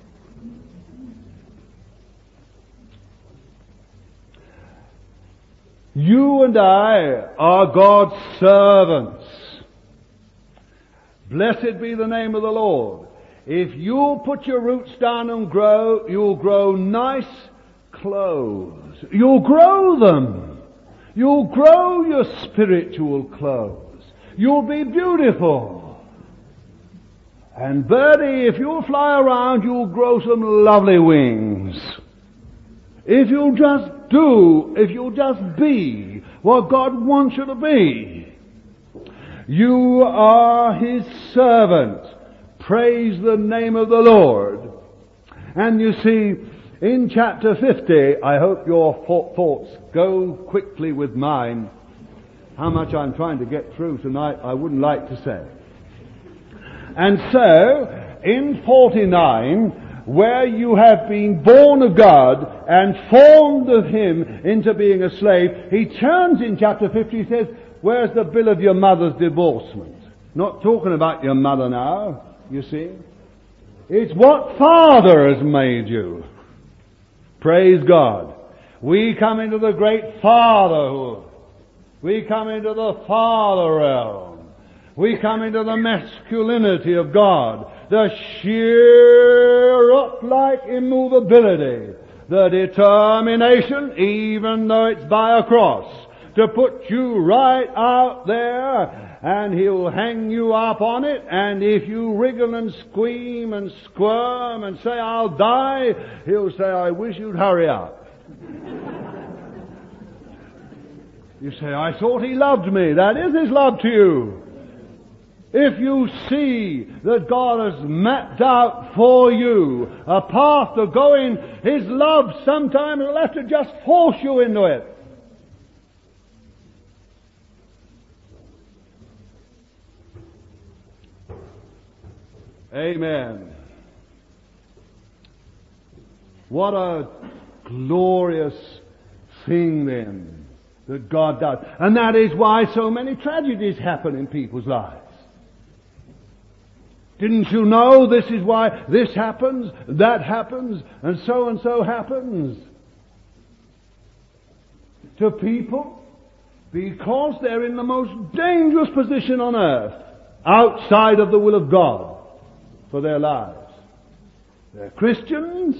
You and I are God's servants. Blessed be the name of the Lord. If you'll put your roots down and grow, you'll grow nice clothes. You'll grow them. You'll grow your spiritual clothes. You'll be beautiful. And birdie, if you'll fly around, you'll grow some lovely wings. If you'll just do, if you'll just be what God wants you to be. You are His servant. Praise the name of the Lord. And you see, in chapter fifty, I hope your thoughts go quickly with mine. How much I'm trying to get through tonight, I wouldn't like to say. And so, in forty-nine, where you have been born of God and formed of Him into being a slave, He turns in chapter fifty, He says, "Where's the bill of your mother's divorcement?" Not talking about your mother now, you see. It's what Father has made you. Praise God. We come into the great fatherhood. We come into the Father realm. We come into the masculinity of God, the sheer rock-like immovability, the determination, even though it's by a cross, to put you right out there, and He'll hang you up on it, and if you wriggle and scream and squirm and say, "I'll die," He'll say, "I wish you'd hurry up." You say, "I thought He loved me." That is His love to you. If you see that God has mapped out for you a path to go in His love, sometimes He'll have to just force you into it. Amen. What a glorious thing then that God does. And that is why so many tragedies happen in people's lives. Didn't you know this is why this happens, that happens, and so and so happens to people? Because they're in the most dangerous position on earth, outside of the will of God for their lives. They're Christians.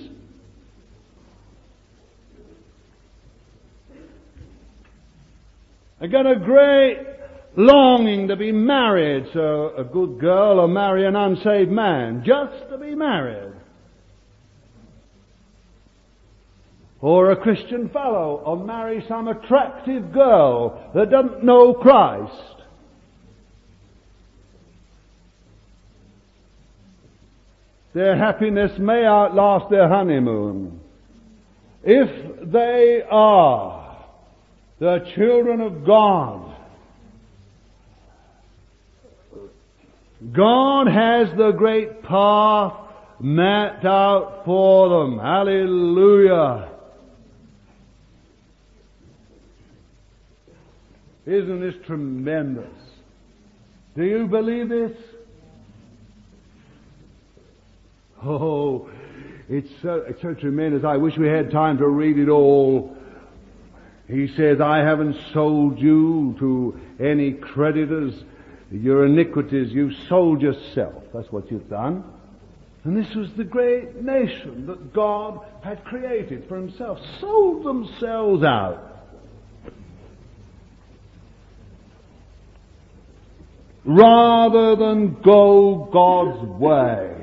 They got a great longing to be married, so a good girl will marry an unsaved man just to be married. Or a Christian fellow will marry some attractive girl that doesn't know Christ. Their happiness may outlast their honeymoon. If they are the children of God, God has the great path mapped out for them. Hallelujah. Isn't this tremendous? Do you believe this? Oh, it's so, it's so tremendous. I wish we had time to read it all. He says, I haven't sold you to any creditors. Your iniquities, you've sold yourself. That's what you've done. And this was the great nation that God had created for Himself. Sold themselves out. Rather than go God's way.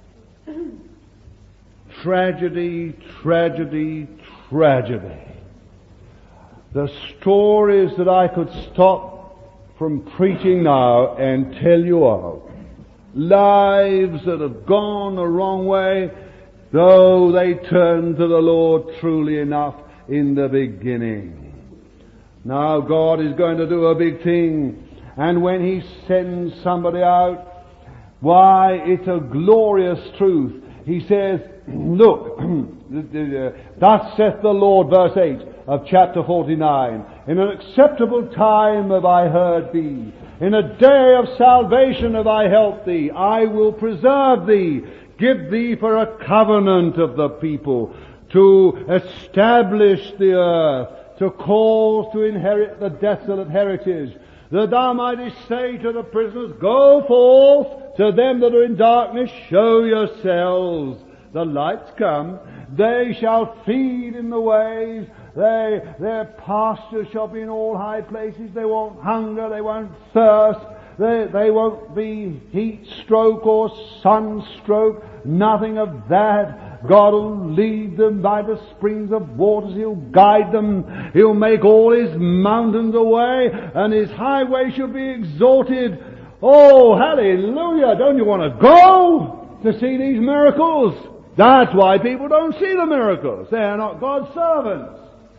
Tragedy, tragedy, tragedy. The stories that I could stop from preaching now and tell you of. Lives that have gone the wrong way, though they turned to the Lord truly enough in the beginning. Now God is going to do a big thing, and when He sends somebody out, why, it's a glorious truth. He says, look, thus saith the Lord, verse eight of chapter forty-nine, in an acceptable time have I heard thee. In a day of salvation have I helped thee. I will preserve thee, give thee for a covenant of the people, to establish the earth, to cause to inherit the desolate heritage, that thou mightest say to the prisoners, go forth, to them that are in darkness, show yourselves. The light's come. They shall feed in the ways. They, their pastures shall be in all high places. They won't hunger. They won't thirst. They, they won't be heat stroke or sunstroke. Nothing of that. God will lead them by the springs of waters. He'll guide them. He'll make all His mountains a way, and His highway shall be exalted. Oh, hallelujah! Don't you want to go to see these miracles? That's why people don't see the miracles. They are not God's servants.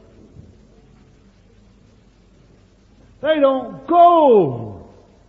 They don't go.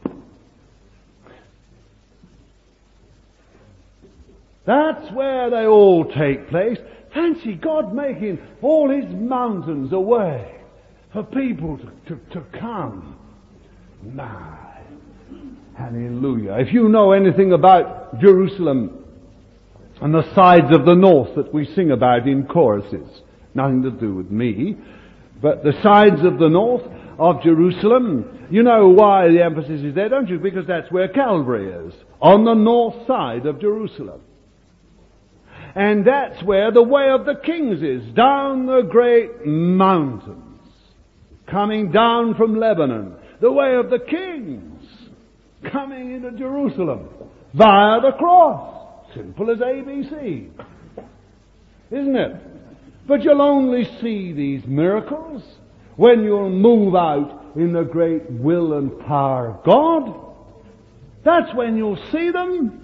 That's where they all take place. Fancy God making all His mountains a way for people to, to, to come. My, hallelujah. If you know anything about Jerusalem and the sides of the north that we sing about in choruses, nothing to do with me, but the sides of the north of Jerusalem, you know why the emphasis is there, don't you? Because that's where Calvary is, on the north side of Jerusalem. And that's where the way of the kings is, down the great mountains, coming down from Lebanon. The way of the kings, coming into Jerusalem, via the cross. Simple as A B C. Isn't it? But you'll only see these miracles when you'll move out in the great will and power of God. That's when you'll see them.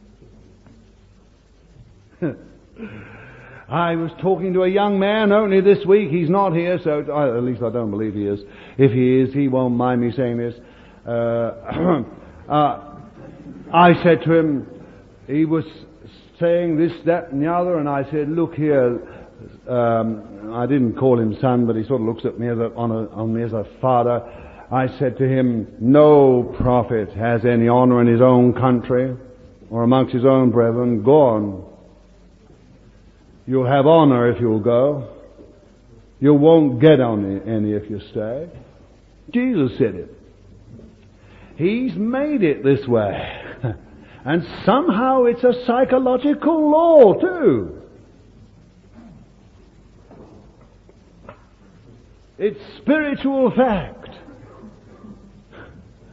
I was talking to a young man only this week. He's not here, so at least I don't believe he is. If he is, he won't mind me saying this. Uh, uh, I said to him, he was saying this, that, and the other, and I said, look here, um, I didn't call him son, but he sort of looks at me as a, on, a, on me as a father. I said to him, no prophet has any honor in his own country or amongst his own brethren. Go on. You'll have honor if you'll go. You won't get any, any if you stay. Jesus said it. He's made it this way. And somehow it's a psychological law, too. It's spiritual fact.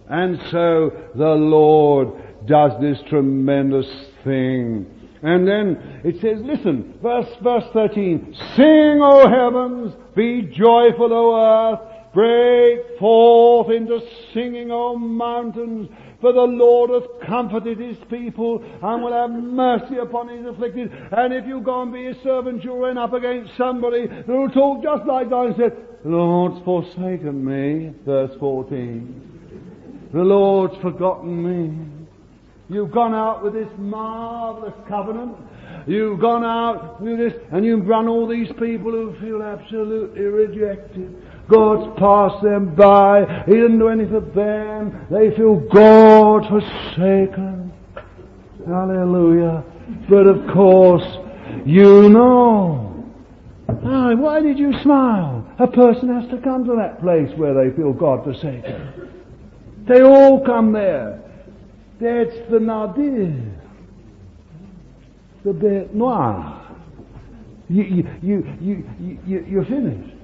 And so the Lord does this tremendous thing. And then it says, listen, verse, verse thirteen, sing, O heavens, be joyful, O earth, break forth into singing, O mountains, for the Lord hath comforted His people and will have mercy upon His afflicted. And if you go and be His servant, you'll run up against somebody who'll talk just like that and say, the Lord's forsaken me, verse fourteen. The Lord's forgotten me. You've gone out with this marvelous covenant. You've gone out with this, and you've run all these people who feel absolutely rejected. God's passed them by. He didn't do anything for them. They feel God forsaken. Hallelujah. But of course, you know. Ah, why did you smile? A person has to come to that place where they feel God forsaken. They all come there. That's the nadir. The bête noire. You, you, you, you, you, you're finished.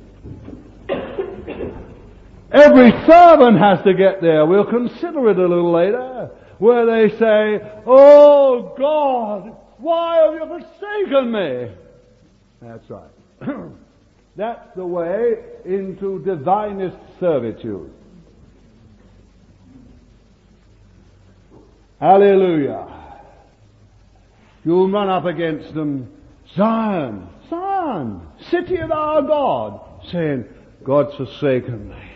Every servant has to get there. We'll consider it a little later. Where they say, oh God, why have you forsaken me? That's right. That's the way into divinest servitude. Hallelujah. You'll run up against them, Zion, Zion, city of our God, saying, God's forsaken me.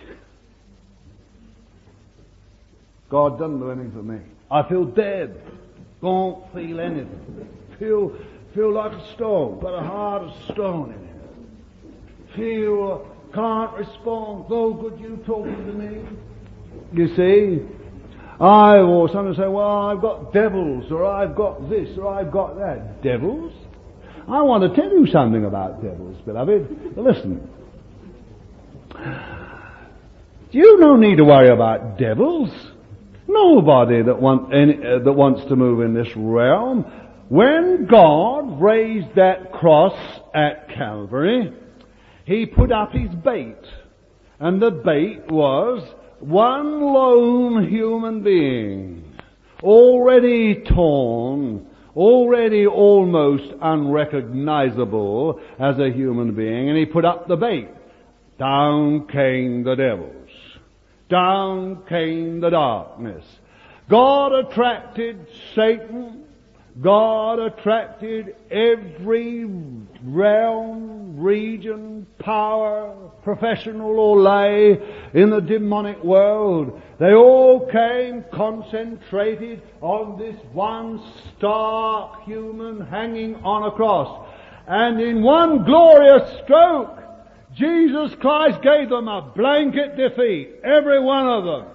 God doesn't do anything for me. I feel dead. Don't feel anything. Feel, feel like a stone. Got a heart of stone in it. Feel, can't respond. Though good you talking to me. You see? I or someone say, well, I've got devils, or I've got this, or I've got that. Devils? I want to tell you something about devils, beloved. Listen. You don't need to worry about devils. Nobody that, want any, uh, that wants to move in this realm. When God raised that cross at Calvary, He put up His bait. And the bait was one lone human being, already torn, already almost unrecognizable as a human being, and He put up the bait. Down came the devils. Down came the darkness. God attracted Satan. God attracted every realm, region, power, professional or lay in the demonic world. They all came concentrated on this one stark human hanging on a cross. And in one glorious stroke, Jesus Christ gave them a blanket defeat. Every one of them.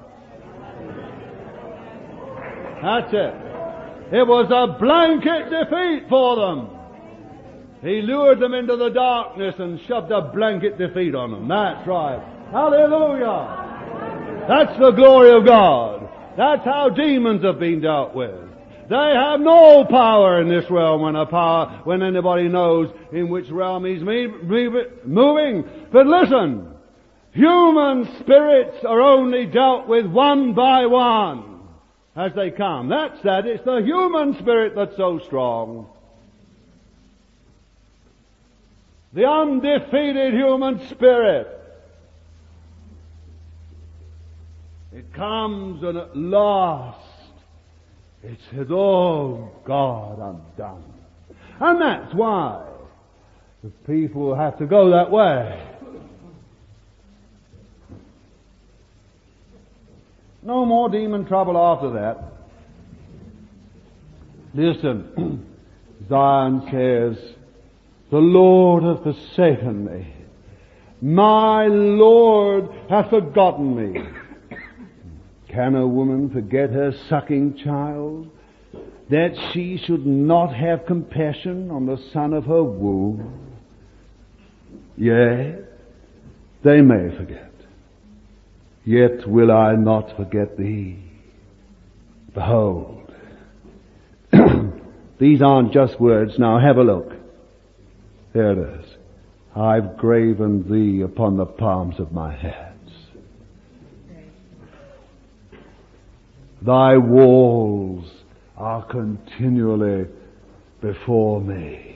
That's it. It was a blanket defeat for them. He lured them into the darkness and shoved a blanket defeat on them. That's right. Hallelujah. That's the glory of God. That's how demons have been dealt with. They have no power in this realm when a power, when anybody knows in which realm he's moving. But listen, human spirits are only dealt with one by one as they come. That's that. It's the human spirit that's so strong. The undefeated human spirit. It comes and at last it says, oh God, I'm done. And that's why the people have to go that way. No more demon trouble after that. Listen, Zion says, the Lord hath forsaken me. My Lord hath forgotten me. Can a woman forget her sucking child, that she should not have compassion on the son of her womb? Yea, they may forget. Yet will I not forget thee. Behold. These aren't just words. Now have a look. There it is. I've graven thee upon the palms of my hands. Thy walls are continually before me.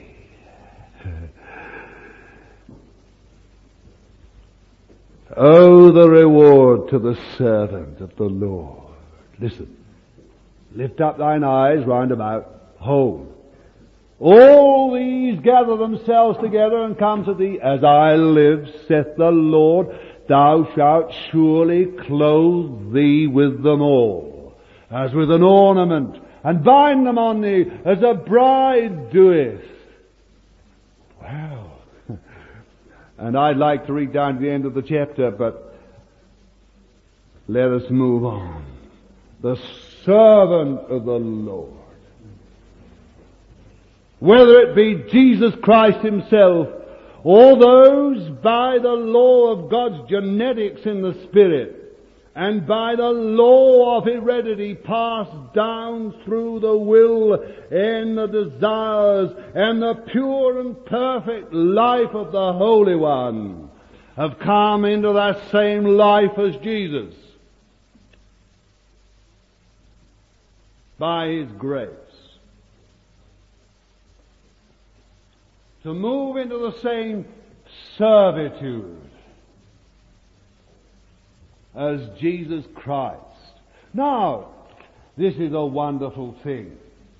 Oh, the reward to the servant of the Lord. Listen. Lift up thine eyes round about. Hold. All these gather themselves together and come to thee. As I live, saith the Lord, thou shalt surely clothe thee with them all, as with an ornament, and bind them on thee, as a bride doeth. Wow. And I'd like to read down to the end of the chapter, but let us move on. The servant of the Lord. Whether it be Jesus Christ Himself, or those by the law of God's genetics in the Spirit, and by the law of heredity passed down through the will and the desires and the pure and perfect life of the Holy One, have come into that same life as Jesus by His grace, to move into the same servitude as Jesus Christ. Now, this is a wonderful thing.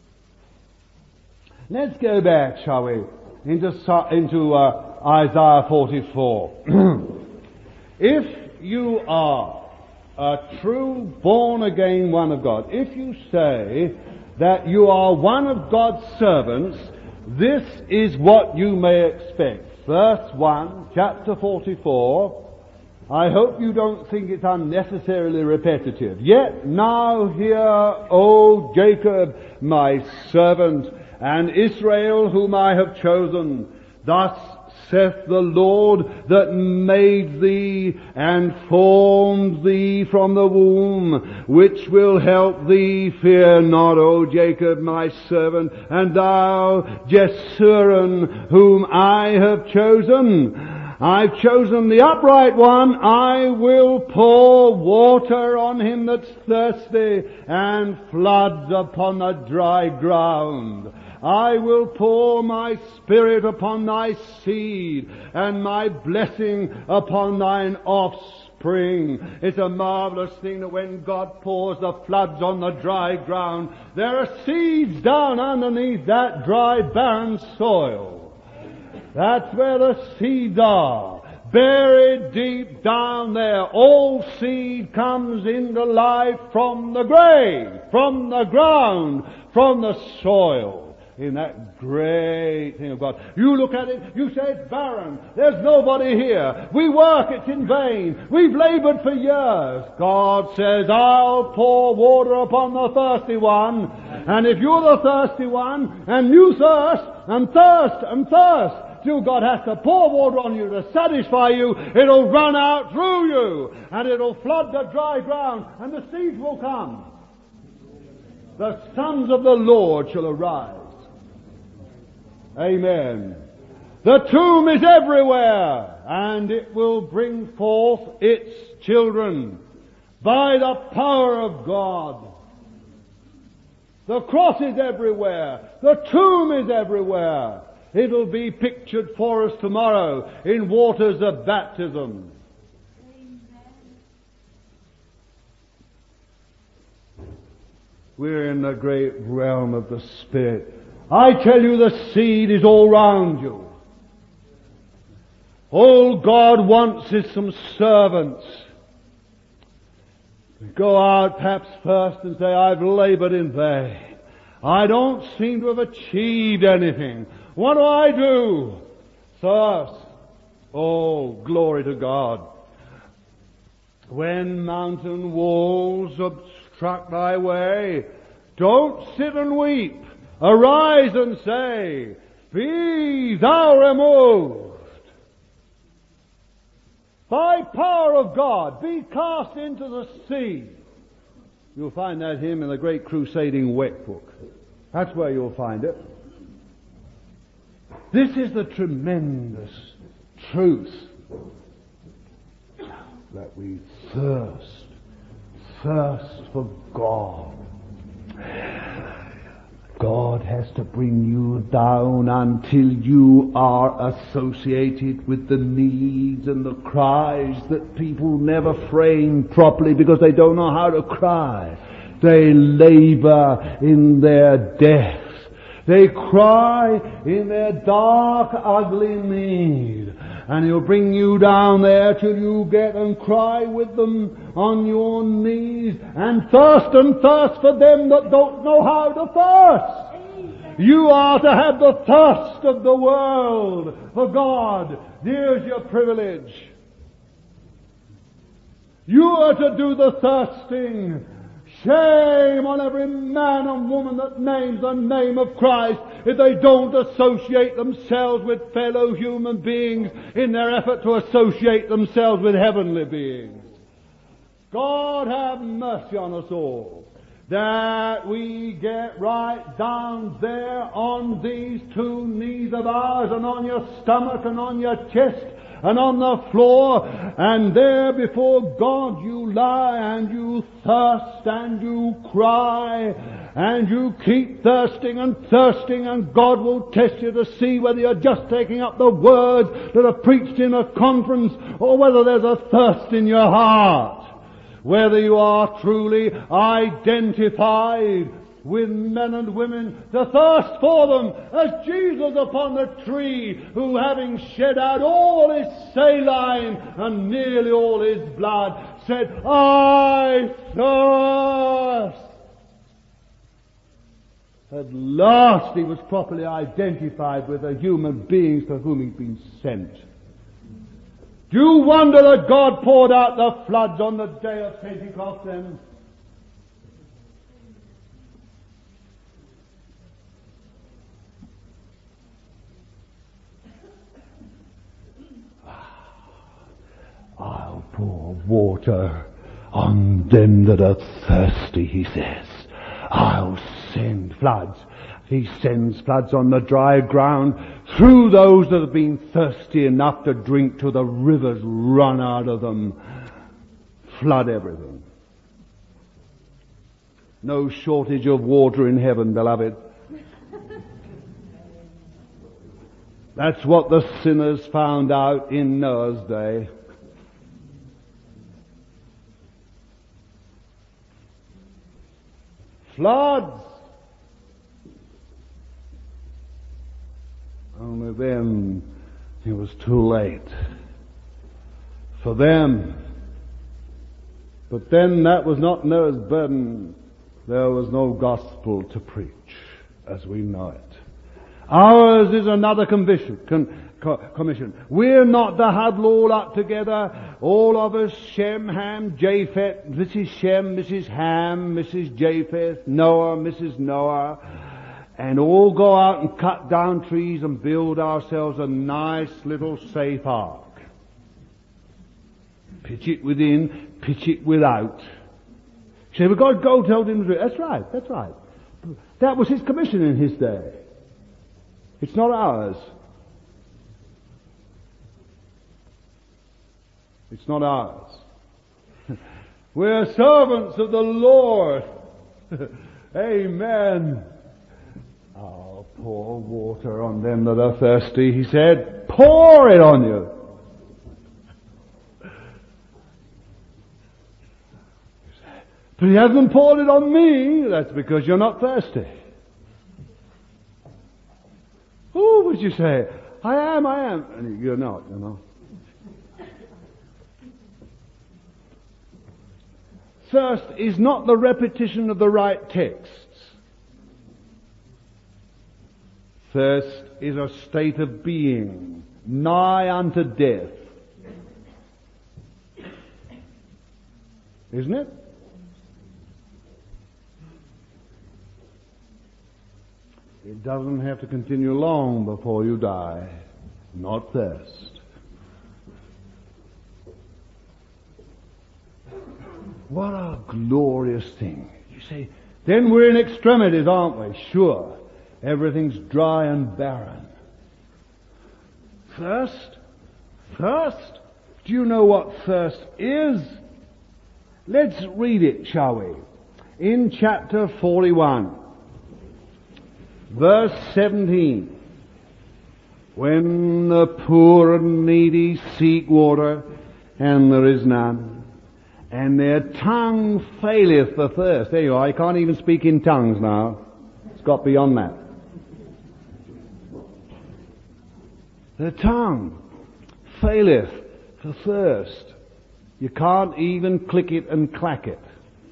Let's go back, shall we, into, into uh, Isaiah forty-four. If you are a true born-again one of God, if you say that you are one of God's servants, this is what you may expect. Verse one, chapter forty-four. I hope you don't think it's unnecessarily repetitive. Yet now hear, O Jacob, my servant, and Israel, whom I have chosen. Thus saith the Lord that made thee and formed thee from the womb, which will help thee. Fear not, O Jacob, my servant, and thou, Jeshurun, whom I have chosen. I've chosen the upright one. I will pour water on him that's thirsty, and floods upon the dry ground. I will pour my Spirit upon thy seed, and my blessing upon thine offspring. It's a marvelous thing that when God pours the floods on the dry ground, there are seeds down underneath that dry, barren soil. That's where the seeds are, buried deep down there. All seed comes into life from the grave, from the ground, from the soil, in that great thing of God. You look at it, you say it's barren. There's nobody here. We work, it's in vain. We've labored for years. God says, I'll pour water upon the thirsty one. And if you're the thirsty one, and you thirst, and thirst, and thirst, till God has to pour water on you to satisfy you, it'll run out through you, and it'll flood the dry ground, and the seeds will come. The sons of the Lord shall arise. Amen. The tomb is everywhere, and it will bring forth its children by the power of God. The cross is everywhere. The tomb is everywhere. It'll be pictured for us tomorrow in waters of baptism. Amen. We're in the great realm of the Spirit. I tell you, the seed is all round you. All God wants is some servants. Go out perhaps first and say, I've labored in vain. I don't seem to have achieved anything. What do I do? Thirst. Oh, glory to God. When mountain walls obstruct thy way, don't sit and weep. Arise and say, be thou removed. By power of God, be cast into the sea. You'll find that hymn in the great crusading Weck book. That's where you'll find it. This is the tremendous truth, that we thirst, thirst for God. God has to bring you down until you are associated with the needs and the cries that people never frame properly because they don't know how to cry. They labor in their death. They cry in their dark, ugly need. And He'll bring you down there till you get and cry with them on your knees and thirst and thirst for them that don't know how to thirst. You are to have the thirst of the world for God. Here's your privilege. You are to do the thirsting. Shame on every man and woman that names the name of Christ if they don't associate themselves with fellow human beings in their effort to associate themselves with heavenly beings. God have mercy on us all, that we get right down there on these two knees of ours and on your stomach and on your chest and on the floor, and there before God you lie and you thirst and you cry and you keep thirsting and thirsting, and God will test you to see whether you're just taking up the words that are preached in a conference or whether there's a thirst in your heart, whether you are truly identified with men and women to thirst for them as Jesus upon the tree, who having shed out all His saline and nearly all His blood said, I thirst. At last He was properly identified with the human beings to whom He'd been sent. Do you wonder that God poured out the floods on the day of Pentecost then? I'll pour water on them that are thirsty, He says. I'll send floods. He sends floods on the dry ground through those that have been thirsty enough to drink till the rivers run out of them. Flood everything. No shortage of water in heaven, beloved. That's what the sinners found out in Noah's day. Floods. Only then it was too late for them. But then that was not Noah's burden. There was no gospel to preach as we know it. Ours is another commission. Con, co, commission. We're not to huddle all up together, all of us, Shem, Ham, Japheth, Missus Shem, Missus Ham, Missus Japheth, Noah, Missus Noah, and all go out and cut down trees and build ourselves a nice little safe ark. Pitch it within, pitch it without. Say, we've got to go tell him to do it. That's right, that's right. That was His commission in His day. It's not ours. It's not ours. We're servants of the Lord. Amen. I'll pour water on them that are thirsty, He said. Pour it on you. But He hasn't poured it on me. That's because you're not thirsty. Oh, would you say, I am, I am. And you're not, you know. Thirst is not the repetition of the right texts. Thirst is a state of being, nigh unto death. Isn't it? It doesn't have to continue long before you die. Not thirst. What a glorious thing. You say, then we're in extremities, aren't we? Sure. Everything's dry and barren. Thirst? Thirst? Do you know what thirst is? Let's read it, shall we? In chapter forty-one, verse seventeen. When the poor and needy seek water, and there is none, and their tongue faileth for thirst. There you are, you can't even speak in tongues now. It's got beyond that. The tongue faileth for thirst. You can't even click it and clack it.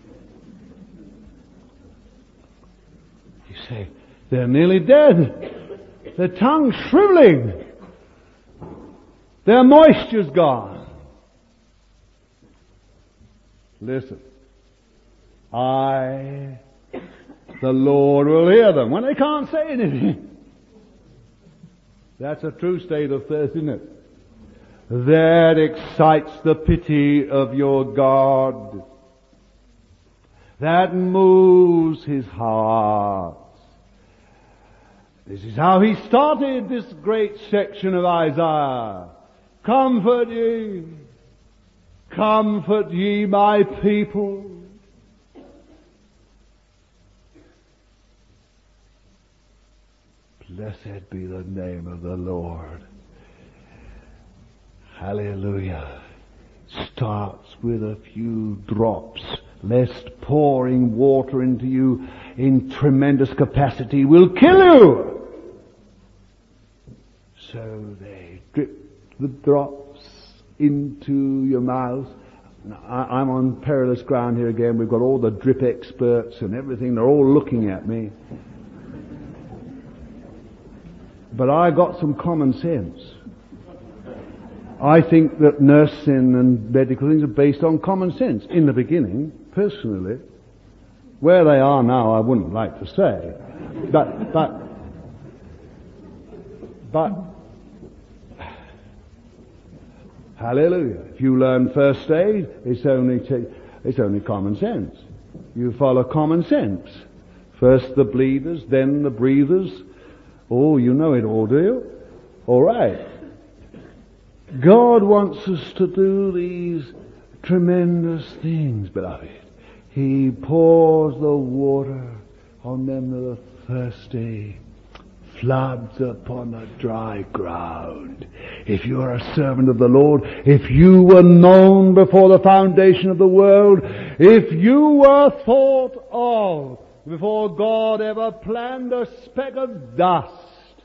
You say, they're nearly dead. Their tongue's shriveling. Their moisture's gone. Listen. I, the Lord, will hear them when they can't say anything. That's a true state of thirst, isn't it? That excites the pity of your God. That moves His heart. This is how He started this great section of Isaiah. Comfort ye, comfort ye my people. Blessed be the name of the Lord. Hallelujah. Starts with a few drops, lest pouring water into you in tremendous capacity will kill you. So they drip the drops into your mouth. Now, I, I'm on perilous ground here again. We've got all the drip experts and everything. They're all looking at me. But I got some common sense. I think that nursing and medical things are based on common sense. In the beginning, personally, where they are now, I wouldn't like to say. But, but, but, hallelujah. If you learn first aid, it's only, t- it's only common sense. You follow common sense. First the bleeders, then the breathers. Oh, you know it all, do you? All right. God wants us to do these tremendous things, beloved. He pours the water on them that are thirsty, floods upon the dry ground. If you are a servant of the Lord, if you were known before the foundation of the world, if you were thought of before God ever planned a speck of dust,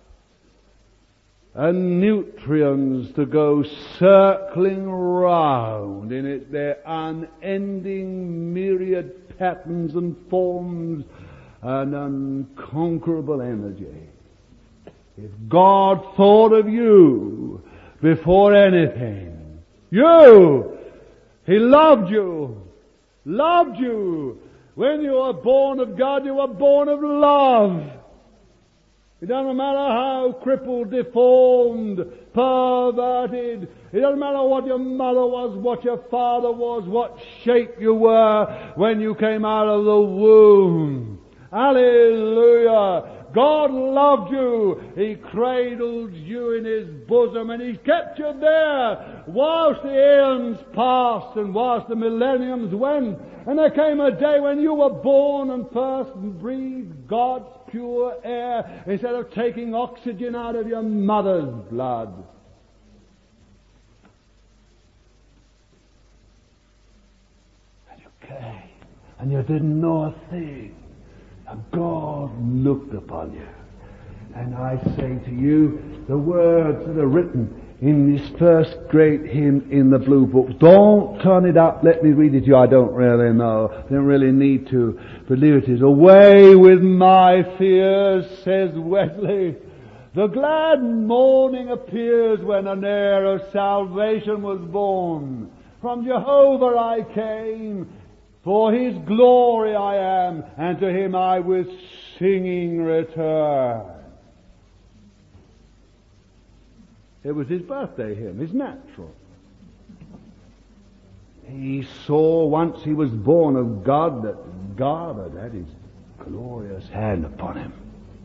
and nutrients to go circling round in it, their unending myriad patterns and forms and unconquerable energy. If God thought of you before anything, you, He loved you, loved you. When you were born of God, you were born of love. It doesn't matter how crippled, deformed, perverted. It doesn't matter what your mother was, what your father was, what shape you were when you came out of the womb. Hallelujah. God loved you. He cradled you in His bosom and He's kept you there whilst the eons passed and whilst the millenniums went. And there came a day when you were born and first breathed God's pure air instead of taking oxygen out of your mother's blood. And you came and you didn't know a thing. And God looked upon you. And I say to you, the words that are written in this first great hymn in the Blue Book. Don't turn it up. Let me read it to you. I don't really know. I don't really need to. But here it is. Away with my fears, says Wesley. The glad morning appears when an heir of salvation was born. From Jehovah I came. For His glory I am, and to Him I with singing return. It was His birthday hymn, His natural. He saw once he was born of God that God had had His glorious hand upon him.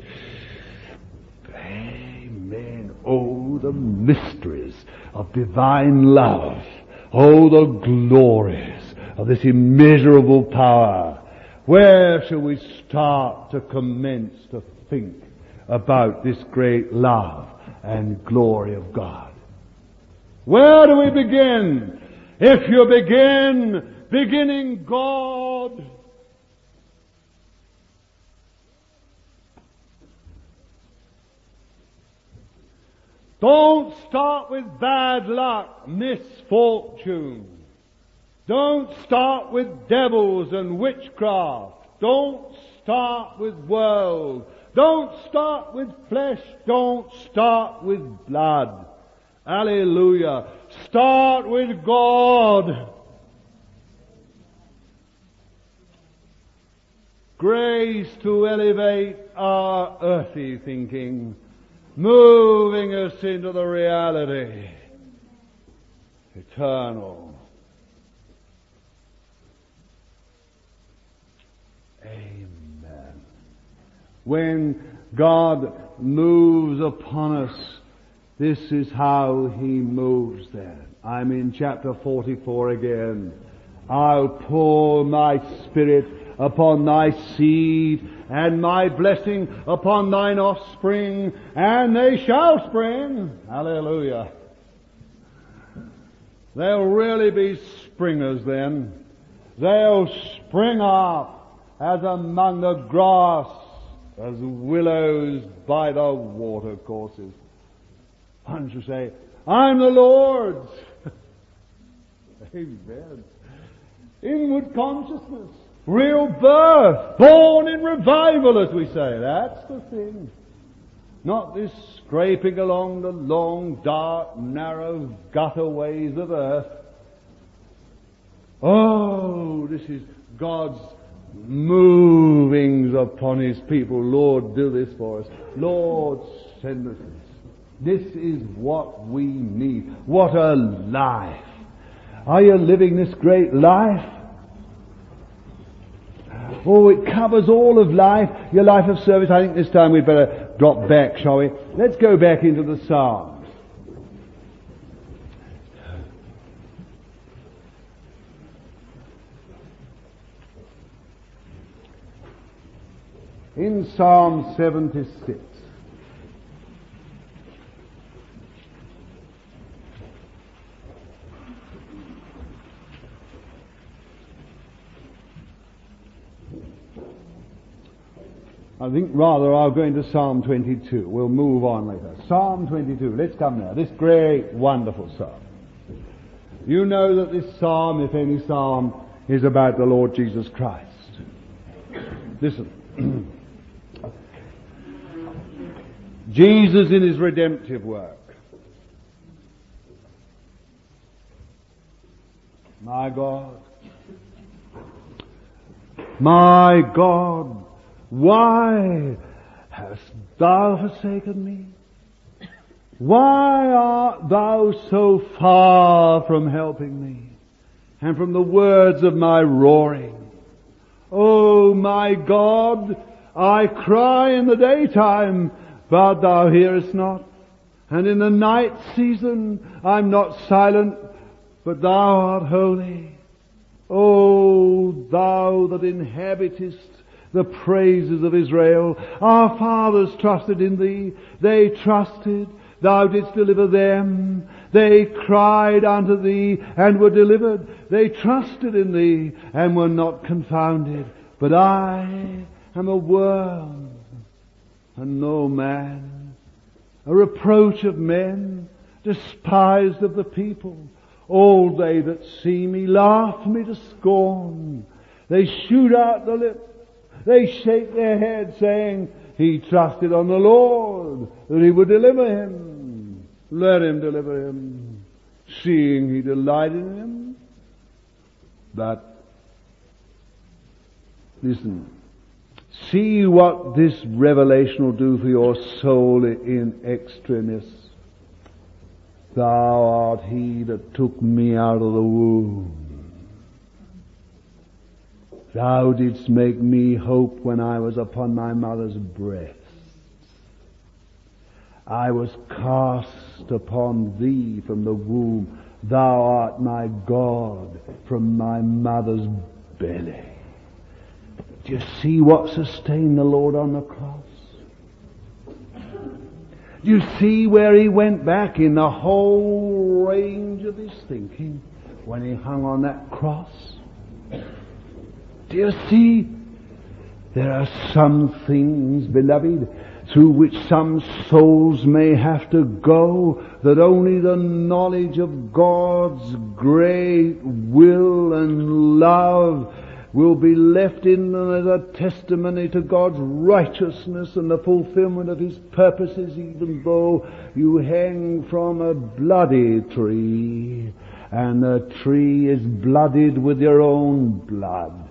Amen. Oh, the mysteries of divine love. Oh, the glories of this immeasurable power. Where shall we start to commence to think about this great love and glory of God? Where do we begin? If you begin beginning God, don't start with bad luck, misfortune. Don't start with devils and witchcraft. Don't start with world. Don't start with flesh. Don't start with blood. Hallelujah. Start with God. Grace to elevate our earthly thinking, moving us into the reality eternal. Amen. When God moves upon us, this is how He moves then. I'm in chapter forty-four again. I'll pour my Spirit upon thy seed, and my blessing upon thine offspring, and they shall spring. Hallelujah. They'll really be springers then. They'll spring up as among the grass, as willows by the water courses. One should say, I'm the Lord's. Amen. Inward consciousness. Real birth. Born in revival, as we say. That's the thing. Not this scraping along the long, dark, narrow gutter ways of earth. Oh, this is God's movings upon His people. Lord, do this for us. Lord, send us this. This is what we need. What a life. Are you living this great life? Oh, it covers all of life, your life of service. I think this time we'd better drop back, shall we? Let's go back into the Psalms. In Psalm seventy-six. I think rather I'll go into Psalm twenty-two. We'll move on later. Psalm twenty-two. Let's come now. This great, wonderful psalm. You know that this psalm, if any psalm, is about the Lord Jesus Christ. Listen. Jesus in His redemptive work. My God. My God. Why hast thou forsaken me? Why art thou so far from helping me, and from the words of my roaring? O my God, I cry in the daytime, but thou hearest not. And in the night season I'm not silent, but thou art holy. O thou that inhabitest the praises of Israel. Our fathers trusted in Thee. They trusted. Thou didst deliver them. They cried unto Thee and were delivered. They trusted in Thee and were not confounded. But I am a worm and no man, a reproach of men, despised of the people. All they that see me laugh me to scorn. They shoot out the lip. They shake their head, saying, He trusted on the Lord, that He would deliver him. Let Him deliver him, seeing He delighted in him. But, listen, see what this revelation will do for your soul in extremis. Thou art He that took me out of the womb. Thou didst make me hope when I was upon my mother's breast. I was cast upon Thee from the womb. Thou art my God from my mother's belly. Do you see what sustained the Lord on the cross? Do you see where he went back in the whole range of his thinking when he hung on that cross? Do you see? There are some things, beloved, through which some souls may have to go, that only the knowledge of God's great will and love will be left in them as a testimony to God's righteousness and the fulfillment of His purposes, even though you hang from a bloody tree, and the tree is blooded with your own blood.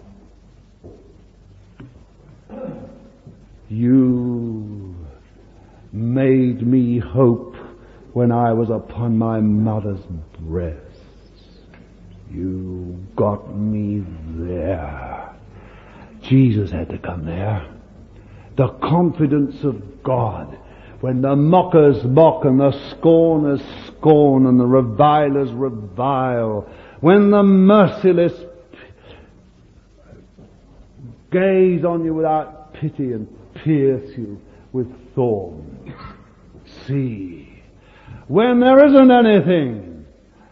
You made me hope when I was upon my mother's breast. You got me there. Jesus had to come there. The confidence of God. When the mockers mock and the scorners scorn and the revilers revile. When the merciless gaze on you without pity and pierce you with thorns. See, when there isn't anything,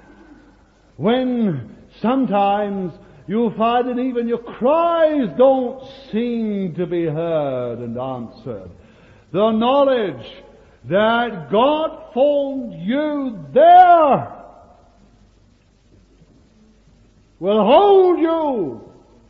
when sometimes you'll find that even your cries don't seem to be heard and answered, the knowledge that God formed you there will hold you.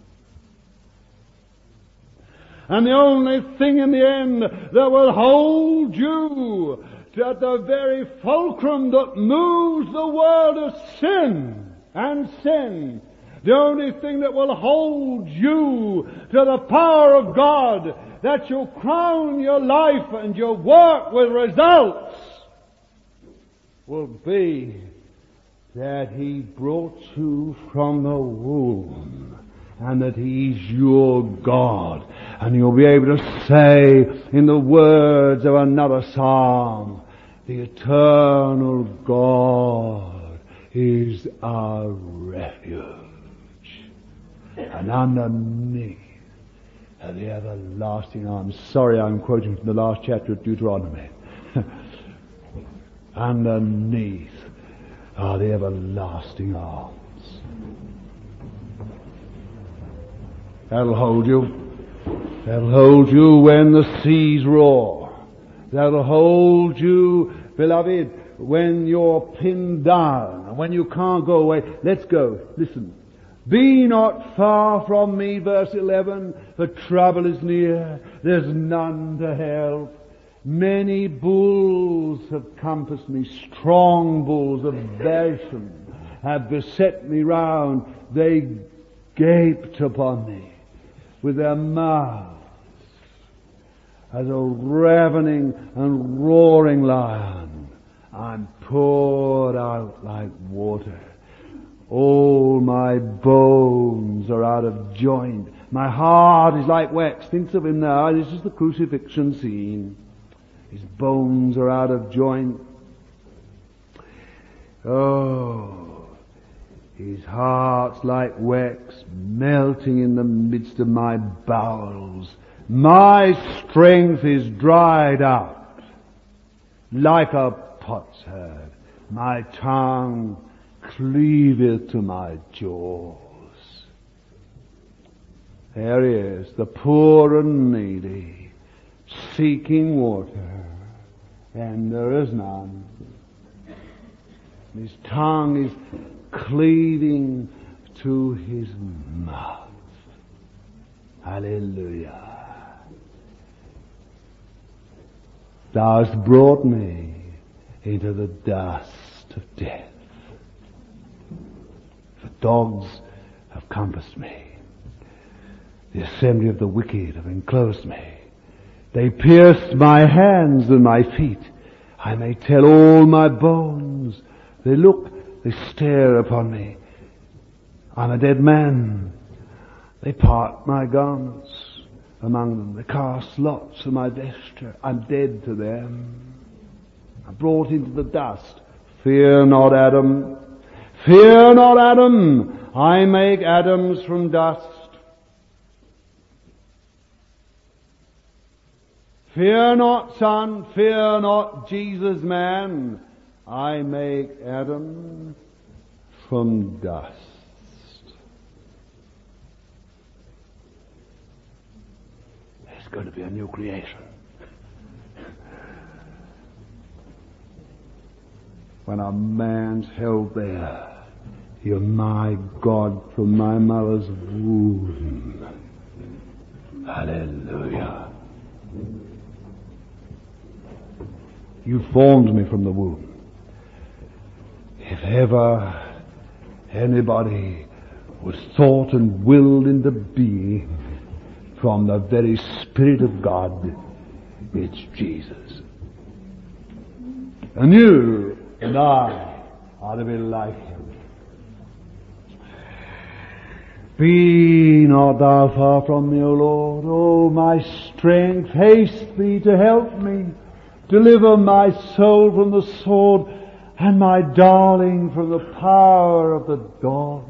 And the only thing in the end that will hold you at the very fulcrum that moves the world of sin and sin, the only thing that will hold you to the power of God, that you'll crown your life and your work with results, will be that He brought you from the womb, and that He's your God. And you'll be able to say in the words of another psalm, the eternal God is our refuge. And underneath are the everlasting arms. Sorry, I'm quoting from the last chapter of Deuteronomy. Underneath are the everlasting arms. That'll hold you. That'll hold you when the seas roar. That'll hold you, beloved, when you're pinned down, when you can't go away. Let's go. Listen. Be not far from me, verse eleven, for trouble is near. There's none to help. Many bulls have compassed me. Strong bulls of Bashan have beset me round. They gaped upon me with their mouths as a ravening and roaring lion. I'm poured out like water. All my bones are out of joint. My heart is like wax. Think of him now. This is the crucifixion scene. His bones are out of joint. Oh, his heart's like wax melting in the midst of my bowels. My strength is dried out like a potsherd. My tongue cleaveth to my jaws. There he is, the poor and needy, seeking water, and there is none. His tongue is cleaving to his mouth. Hallelujah. Thou hast brought me into the dust of death. For dogs have compassed me. The assembly of the wicked have enclosed me. They pierced my hands and my feet. I may tell all my bones. They look, they stare upon me. I'm a dead man. They part my garments among them. They cast lots for my vesture. I'm dead to them. I'm brought into the dust. Fear not, Adam. Fear not, Adam, I make Adams from dust. Fear not, son, fear not, Jesus man, I make Adam from dust. There's going to be a new creation. When a man's held there, you're my God from my mother's womb. Hallelujah. You formed me from the womb. If ever anybody was thought and willed into being from the very Spirit of God, it's Jesus. And you and I are to be like Him. Be not thou far from me, O Lord. O my strength, haste thee to help me. Deliver my soul from the sword, and my darling from the power of the dog.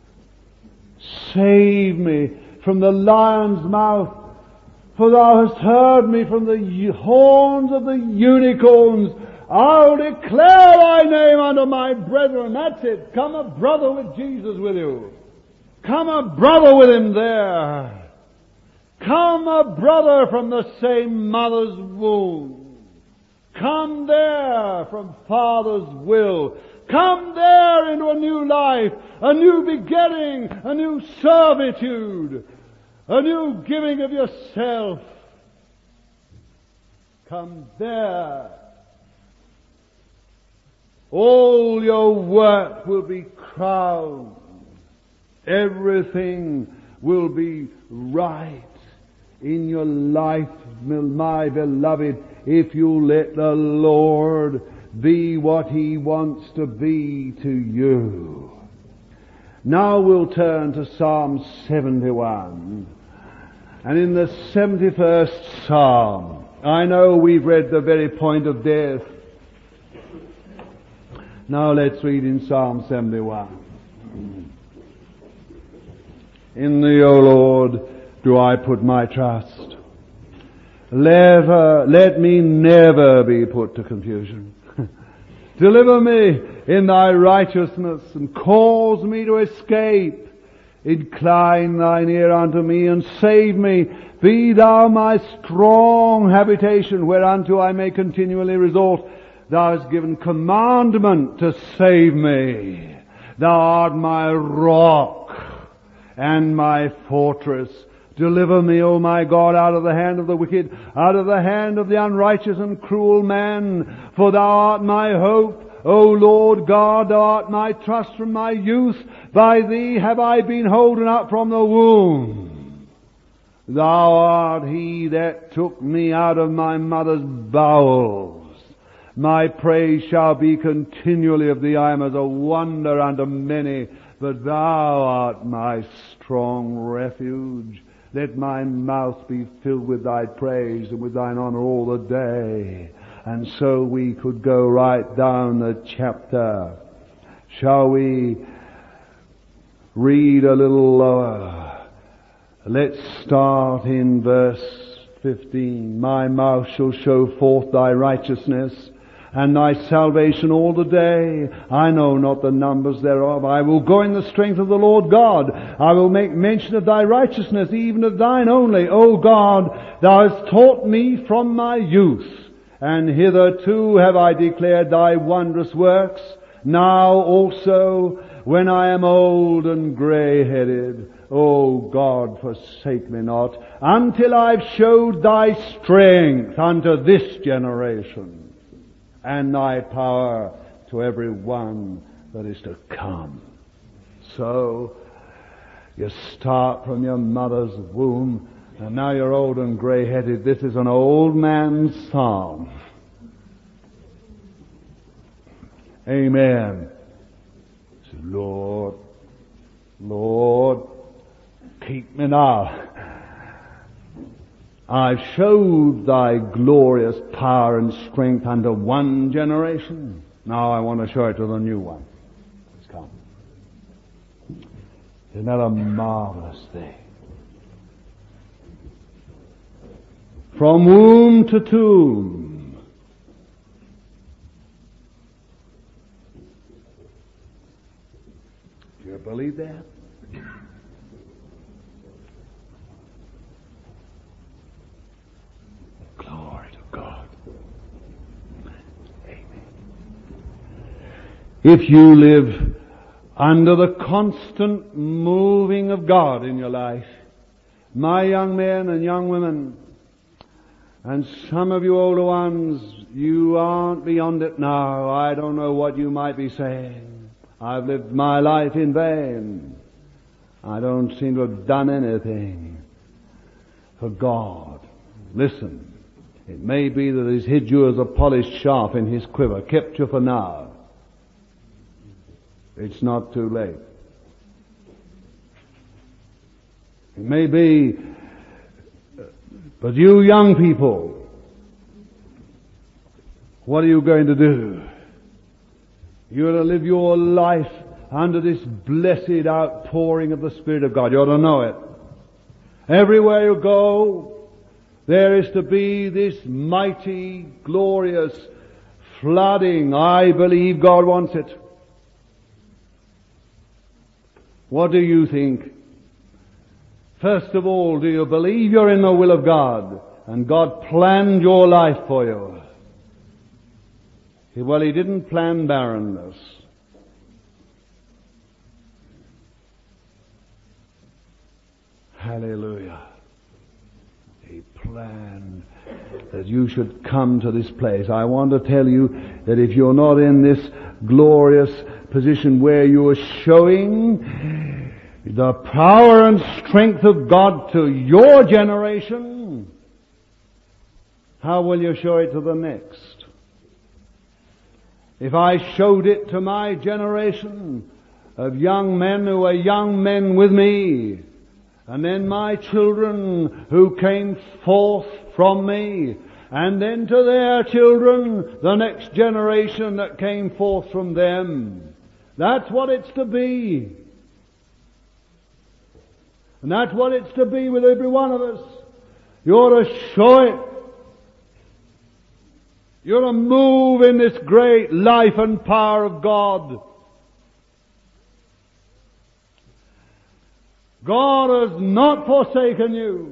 Save me from the lion's mouth, for thou hast heard me from the horns of the unicorns. I'll declare thy name unto my brethren. That's it. Come a brother with Jesus with you. Come a brother with Him there. Come a brother from the same mother's womb. Come there from Father's will. Come there into a new life, a new beginning, a new servitude, a new giving of yourself. Come there. All your work will be crowned. Everything will be right in your life, my beloved, if you let the Lord be what He wants to be to you. Now we'll turn to Psalm seventy-one. And in the seventy-first Psalm, I know we've read the very point of death. Now let's read in Psalm seventy-one. In Thee, O Lord, do I put my trust. Never, let me never be put to confusion. Deliver me in Thy righteousness and cause me to escape. Incline Thine ear unto me and save me. Be Thou my strong habitation whereunto I may continually resort. Thou hast given commandment to save me. Thou art my rock and my fortress. Deliver me, O my God, out of the hand of the wicked, out of the hand of the unrighteous and cruel man. For Thou art my hope, O Lord God, Thou art my trust from my youth. By Thee have I been holden up from the womb. Thou art He that took me out of my mother's bowels. My praise shall be continually of Thee. I am as a wonder unto many, but Thou art my strong refuge. Let my mouth be filled with Thy praise and with Thine honor all the day. And so we could go right down the chapter. Shall we read a little lower? Let's start in verse fifteen. My mouth shall show forth Thy righteousness, and Thy salvation all the day. I know not the numbers thereof. I will go in the strength of the Lord God. I will make mention of Thy righteousness, even of Thine only. O God, Thou hast taught me from my youth, and hitherto have I declared Thy wondrous works. Now also, when I am old and grey-headed, O God, forsake me not, until I've showed Thy strength unto this generation, and Thy power to every one that is to come. So, you start from your mother's womb, and now you're old and grey-headed. This is an old man's psalm. Amen. So, Lord, Lord, keep me now. I've showed Thy glorious power and strength unto one generation. Now I want to show it to the new one. come. Isn't that a marvelous thing? From womb to tomb. Do you believe that? Glory to God. Amen. If you live under the constant moving of God in your life, my young men and young women, and some of you older ones, you aren't beyond it now. I don't know what you might be saying. I've lived my life in vain. I don't seem to have done anything for God. Listen, it may be that He's hid you as a polished shaft in His quiver, kept you for now. It's not too late. It may be, but you young people, what are you going to do? You're to live your life under this blessed outpouring of the Spirit of God. You ought to know it. Everywhere you go, there is to be this mighty, glorious flooding. I believe God wants it. What do you think? First of all, do you believe you're in the will of God and God planned your life for you? Well, He didn't plan barrenness. Hallelujah. He planned that you should come to this place. I want to tell you that if you're not in this glorious position where you are showing the power and strength of God to your generation, how will you show it to the next? If I showed it to my generation of young men who were young men with me, and then my children who came forth from me, and then to their children, the next generation that came forth from them, that's what it's to be. And that's what it's to be with every one of us. You ought to show it. You ought to move in this great life and power of God. God has not forsaken you.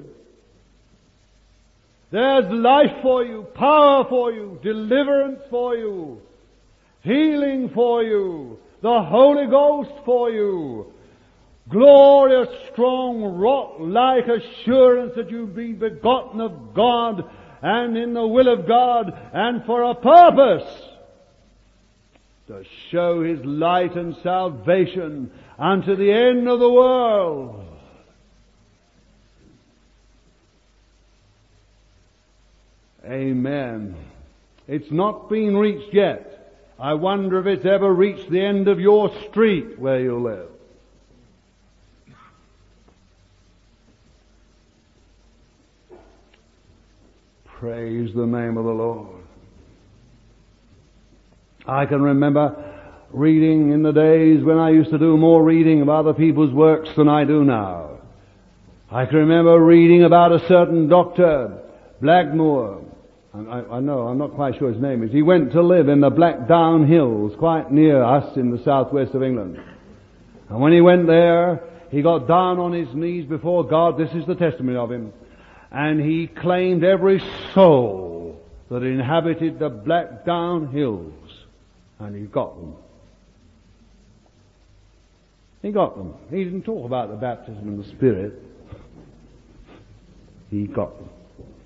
There's life for you, power for you, deliverance for you, healing for you, the Holy Ghost for you, glorious, strong, rock-like assurance that you've been begotten of God and in the will of God and for a purpose to show His light and salvation unto the end of the world. Amen. It's not been reached yet. I wonder if it's ever reached the end of your street where you live. Praise the name of the Lord. I can remember reading in the days when I used to do more reading of other people's works than I do now. I can remember reading about a certain Doctor Blackmore. I, I know, I'm not quite sure his name is. He went to live in the Blackdown Hills, quite near us in the southwest of England. And when he went there, he got down on his knees before God. This is the testimony of him. And he claimed every soul that inhabited the Blackdown Hills. And he got them. He got them. He didn't talk about the baptism in the Spirit. He got them.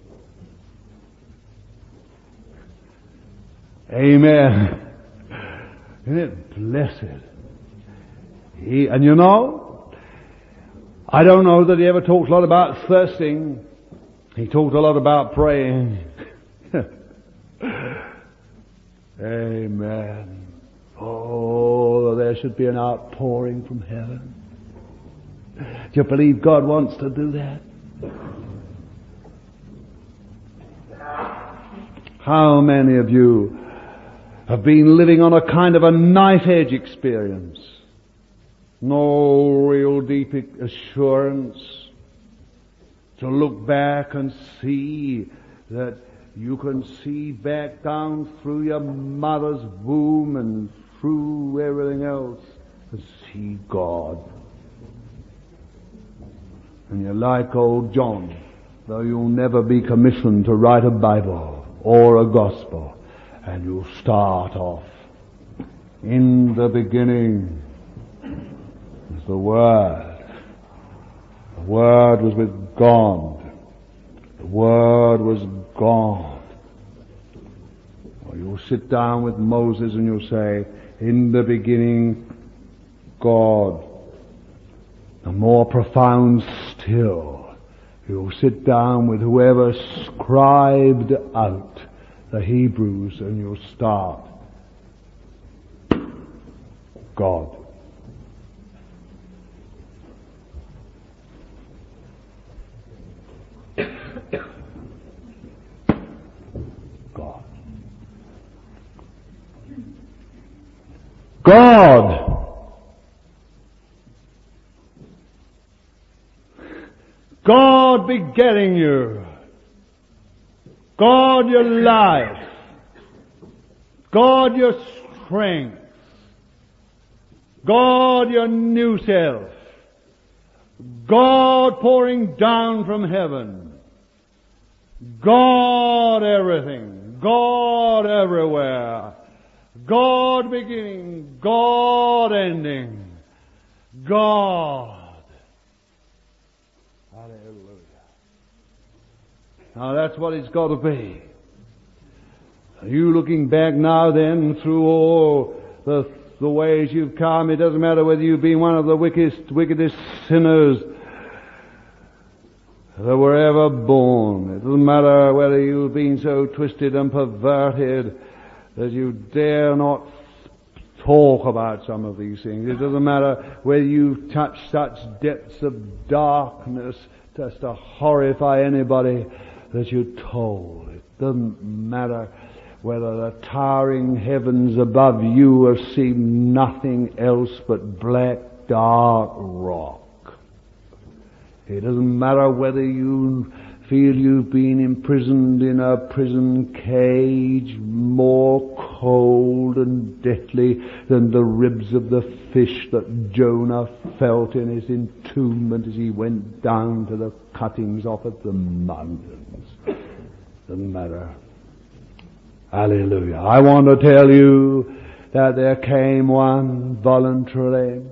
Amen. Isn't it blessed? He, and you know, I don't know that he ever talked a lot about thirsting. He talked a lot about praying. Amen. Oh, there should be an outpouring from heaven. Do you believe God wants to do that? How many of you have been living on a kind of a knife edge experience? no real deep assurance to look back and see that you can see back down through your mother's womb and through everything else and see God. And you're like old John, though you'll never be commissioned to write a Bible or a gospel, and you'll start off. In the beginning was the Word. The Word was with God. The Word was God. Or you'll sit down with Moses and you'll say, in the beginning, God. The more profound still, you'll sit down with whoever scribed out the Hebrews and you'll start. God. God. God. God begetting you. God your life. God your strength. God your new self. God pouring down from heaven. God everything. God everywhere. God beginning. God ending. God. Hallelujah. Now that's what it's got to be. Are you looking back now then through all the, the ways you've come? It doesn't matter whether you've been one of the wickedest, wickedest sinners that were ever born. It doesn't matter whether you've been so twisted and perverted that you dare not talk about some of these things. It doesn't matter whether you've touched such depths of darkness just to horrify anybody that you're told. It doesn't matter whether the towering heavens above you have seemed nothing else but black, dark rock. It doesn't matter whether you feel you've been imprisoned in a prison cage more cold and deathly than the ribs of the fish that Jonah felt in his entombment as he went down to the cuttings off at the mountains. Doesn't matter. Hallelujah. I want to tell you that there came one voluntarily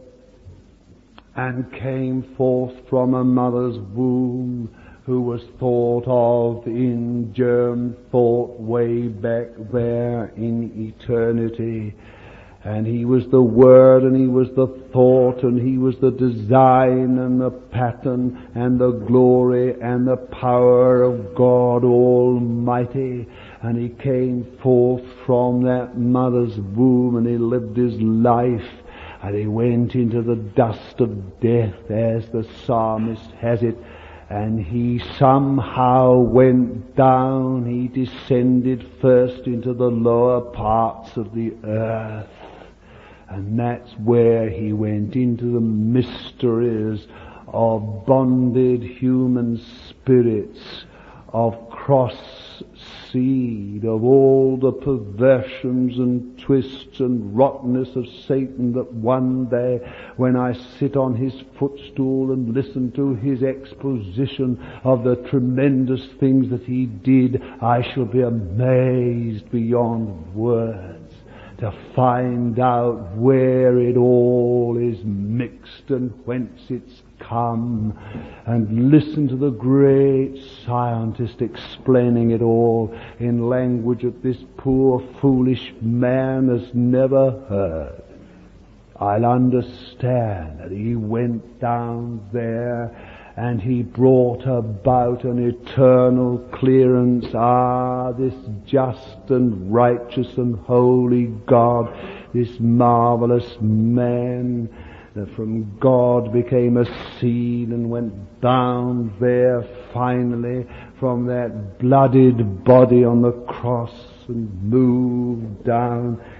and came forth from a mother's womb who was thought of in germ thought way back there in eternity. And he was the Word, and he was the thought, and he was the design, and the pattern, and the glory, and the power of God Almighty. And he came forth from that mother's womb, and he lived his life, and he went into the dust of death, as the psalmist has it. And he somehow went down, he descended first into the lower parts of the earth. And that's where he went into the mysteries of bonded human spirits, of cross seed, of all the perversions and twists and rottenness of Satan, that one day when I sit on his footstool and listen to his exposition of the tremendous things that he did, I shall be amazed beyond words to find out where it all is mixed and whence it's come, and listen to the great scientist explaining it all in language that this poor foolish man has never heard. I'll understand that he went down there and he brought about an eternal clearance. Ah, this just and righteous and holy God, this marvelous man that from God became a seed and went down there finally from that blooded body on the cross and moved down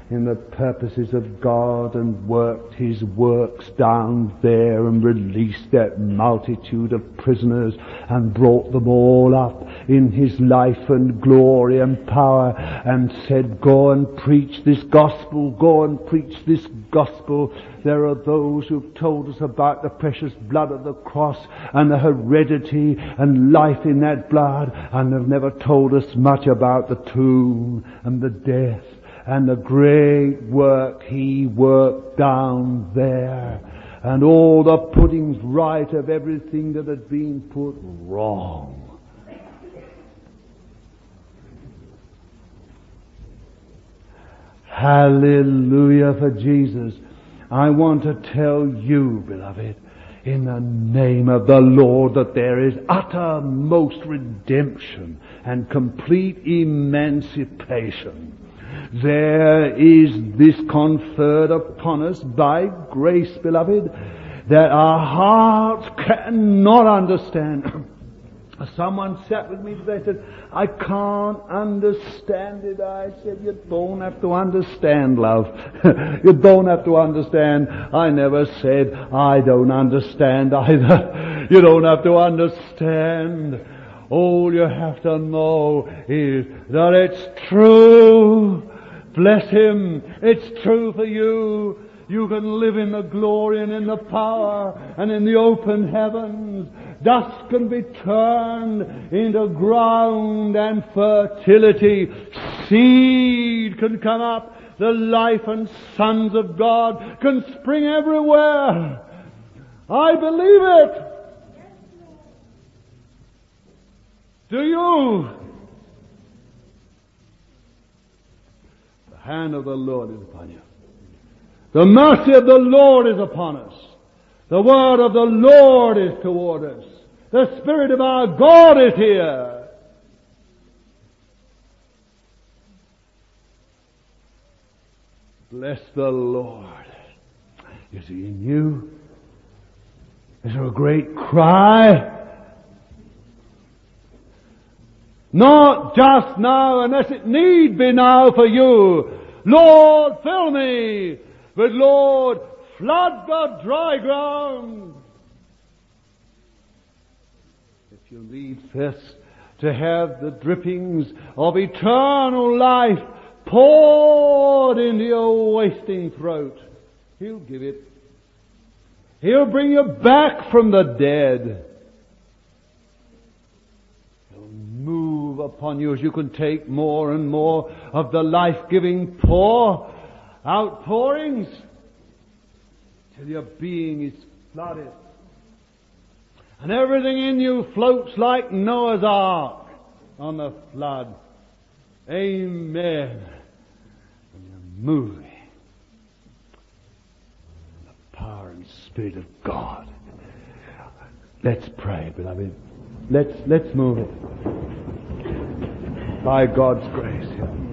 in the purposes of God and worked His works down there and released that multitude of prisoners and brought them all up in His life and glory and power and said, go and preach this gospel, go and preach this gospel. There are those who've told us about the precious blood of the cross and the heredity and life in that blood, and have never told us much about the tomb and the death and the great work He worked down there, and all the puttings right of everything that had been put wrong. Hallelujah for Jesus. I want to tell you, beloved, in the name of the Lord, that there is uttermost redemption and complete emancipation. There is this conferred upon us by grace, beloved, that our hearts cannot understand. Someone sat with me today and said, I can't understand it. I said, you don't have to understand, love. You don't have to understand. I never said, I don't understand either. You don't have to understand. All you have to know is that it's true. Bless Him. It's true for you. You can live in the glory and in the power and in the open heavens. Dust can be turned into ground and fertility. Seed can come up. The life and sons of God can spring everywhere. I believe it. Do you? The hand of the Lord is upon you. The mercy of the Lord is upon us. The word of the Lord is toward us. The Spirit of our God is here. Bless the Lord. Is He in you? Is there a great cry? Not just now, unless it need be now for you. Lord, fill me. But Lord, flood the dry ground. If you need first to have the drippings of eternal life poured into your wasting throat, He'll give it. He'll bring you back from the dead. He'll move upon you as you can take more and more of the life-giving pour, outpourings, till your being is flooded. And everything in you floats like Noah's Ark on the flood. Amen. And you're moving in the power and Spirit of God. Let's pray, beloved. Let's, let's move it. By God's grace.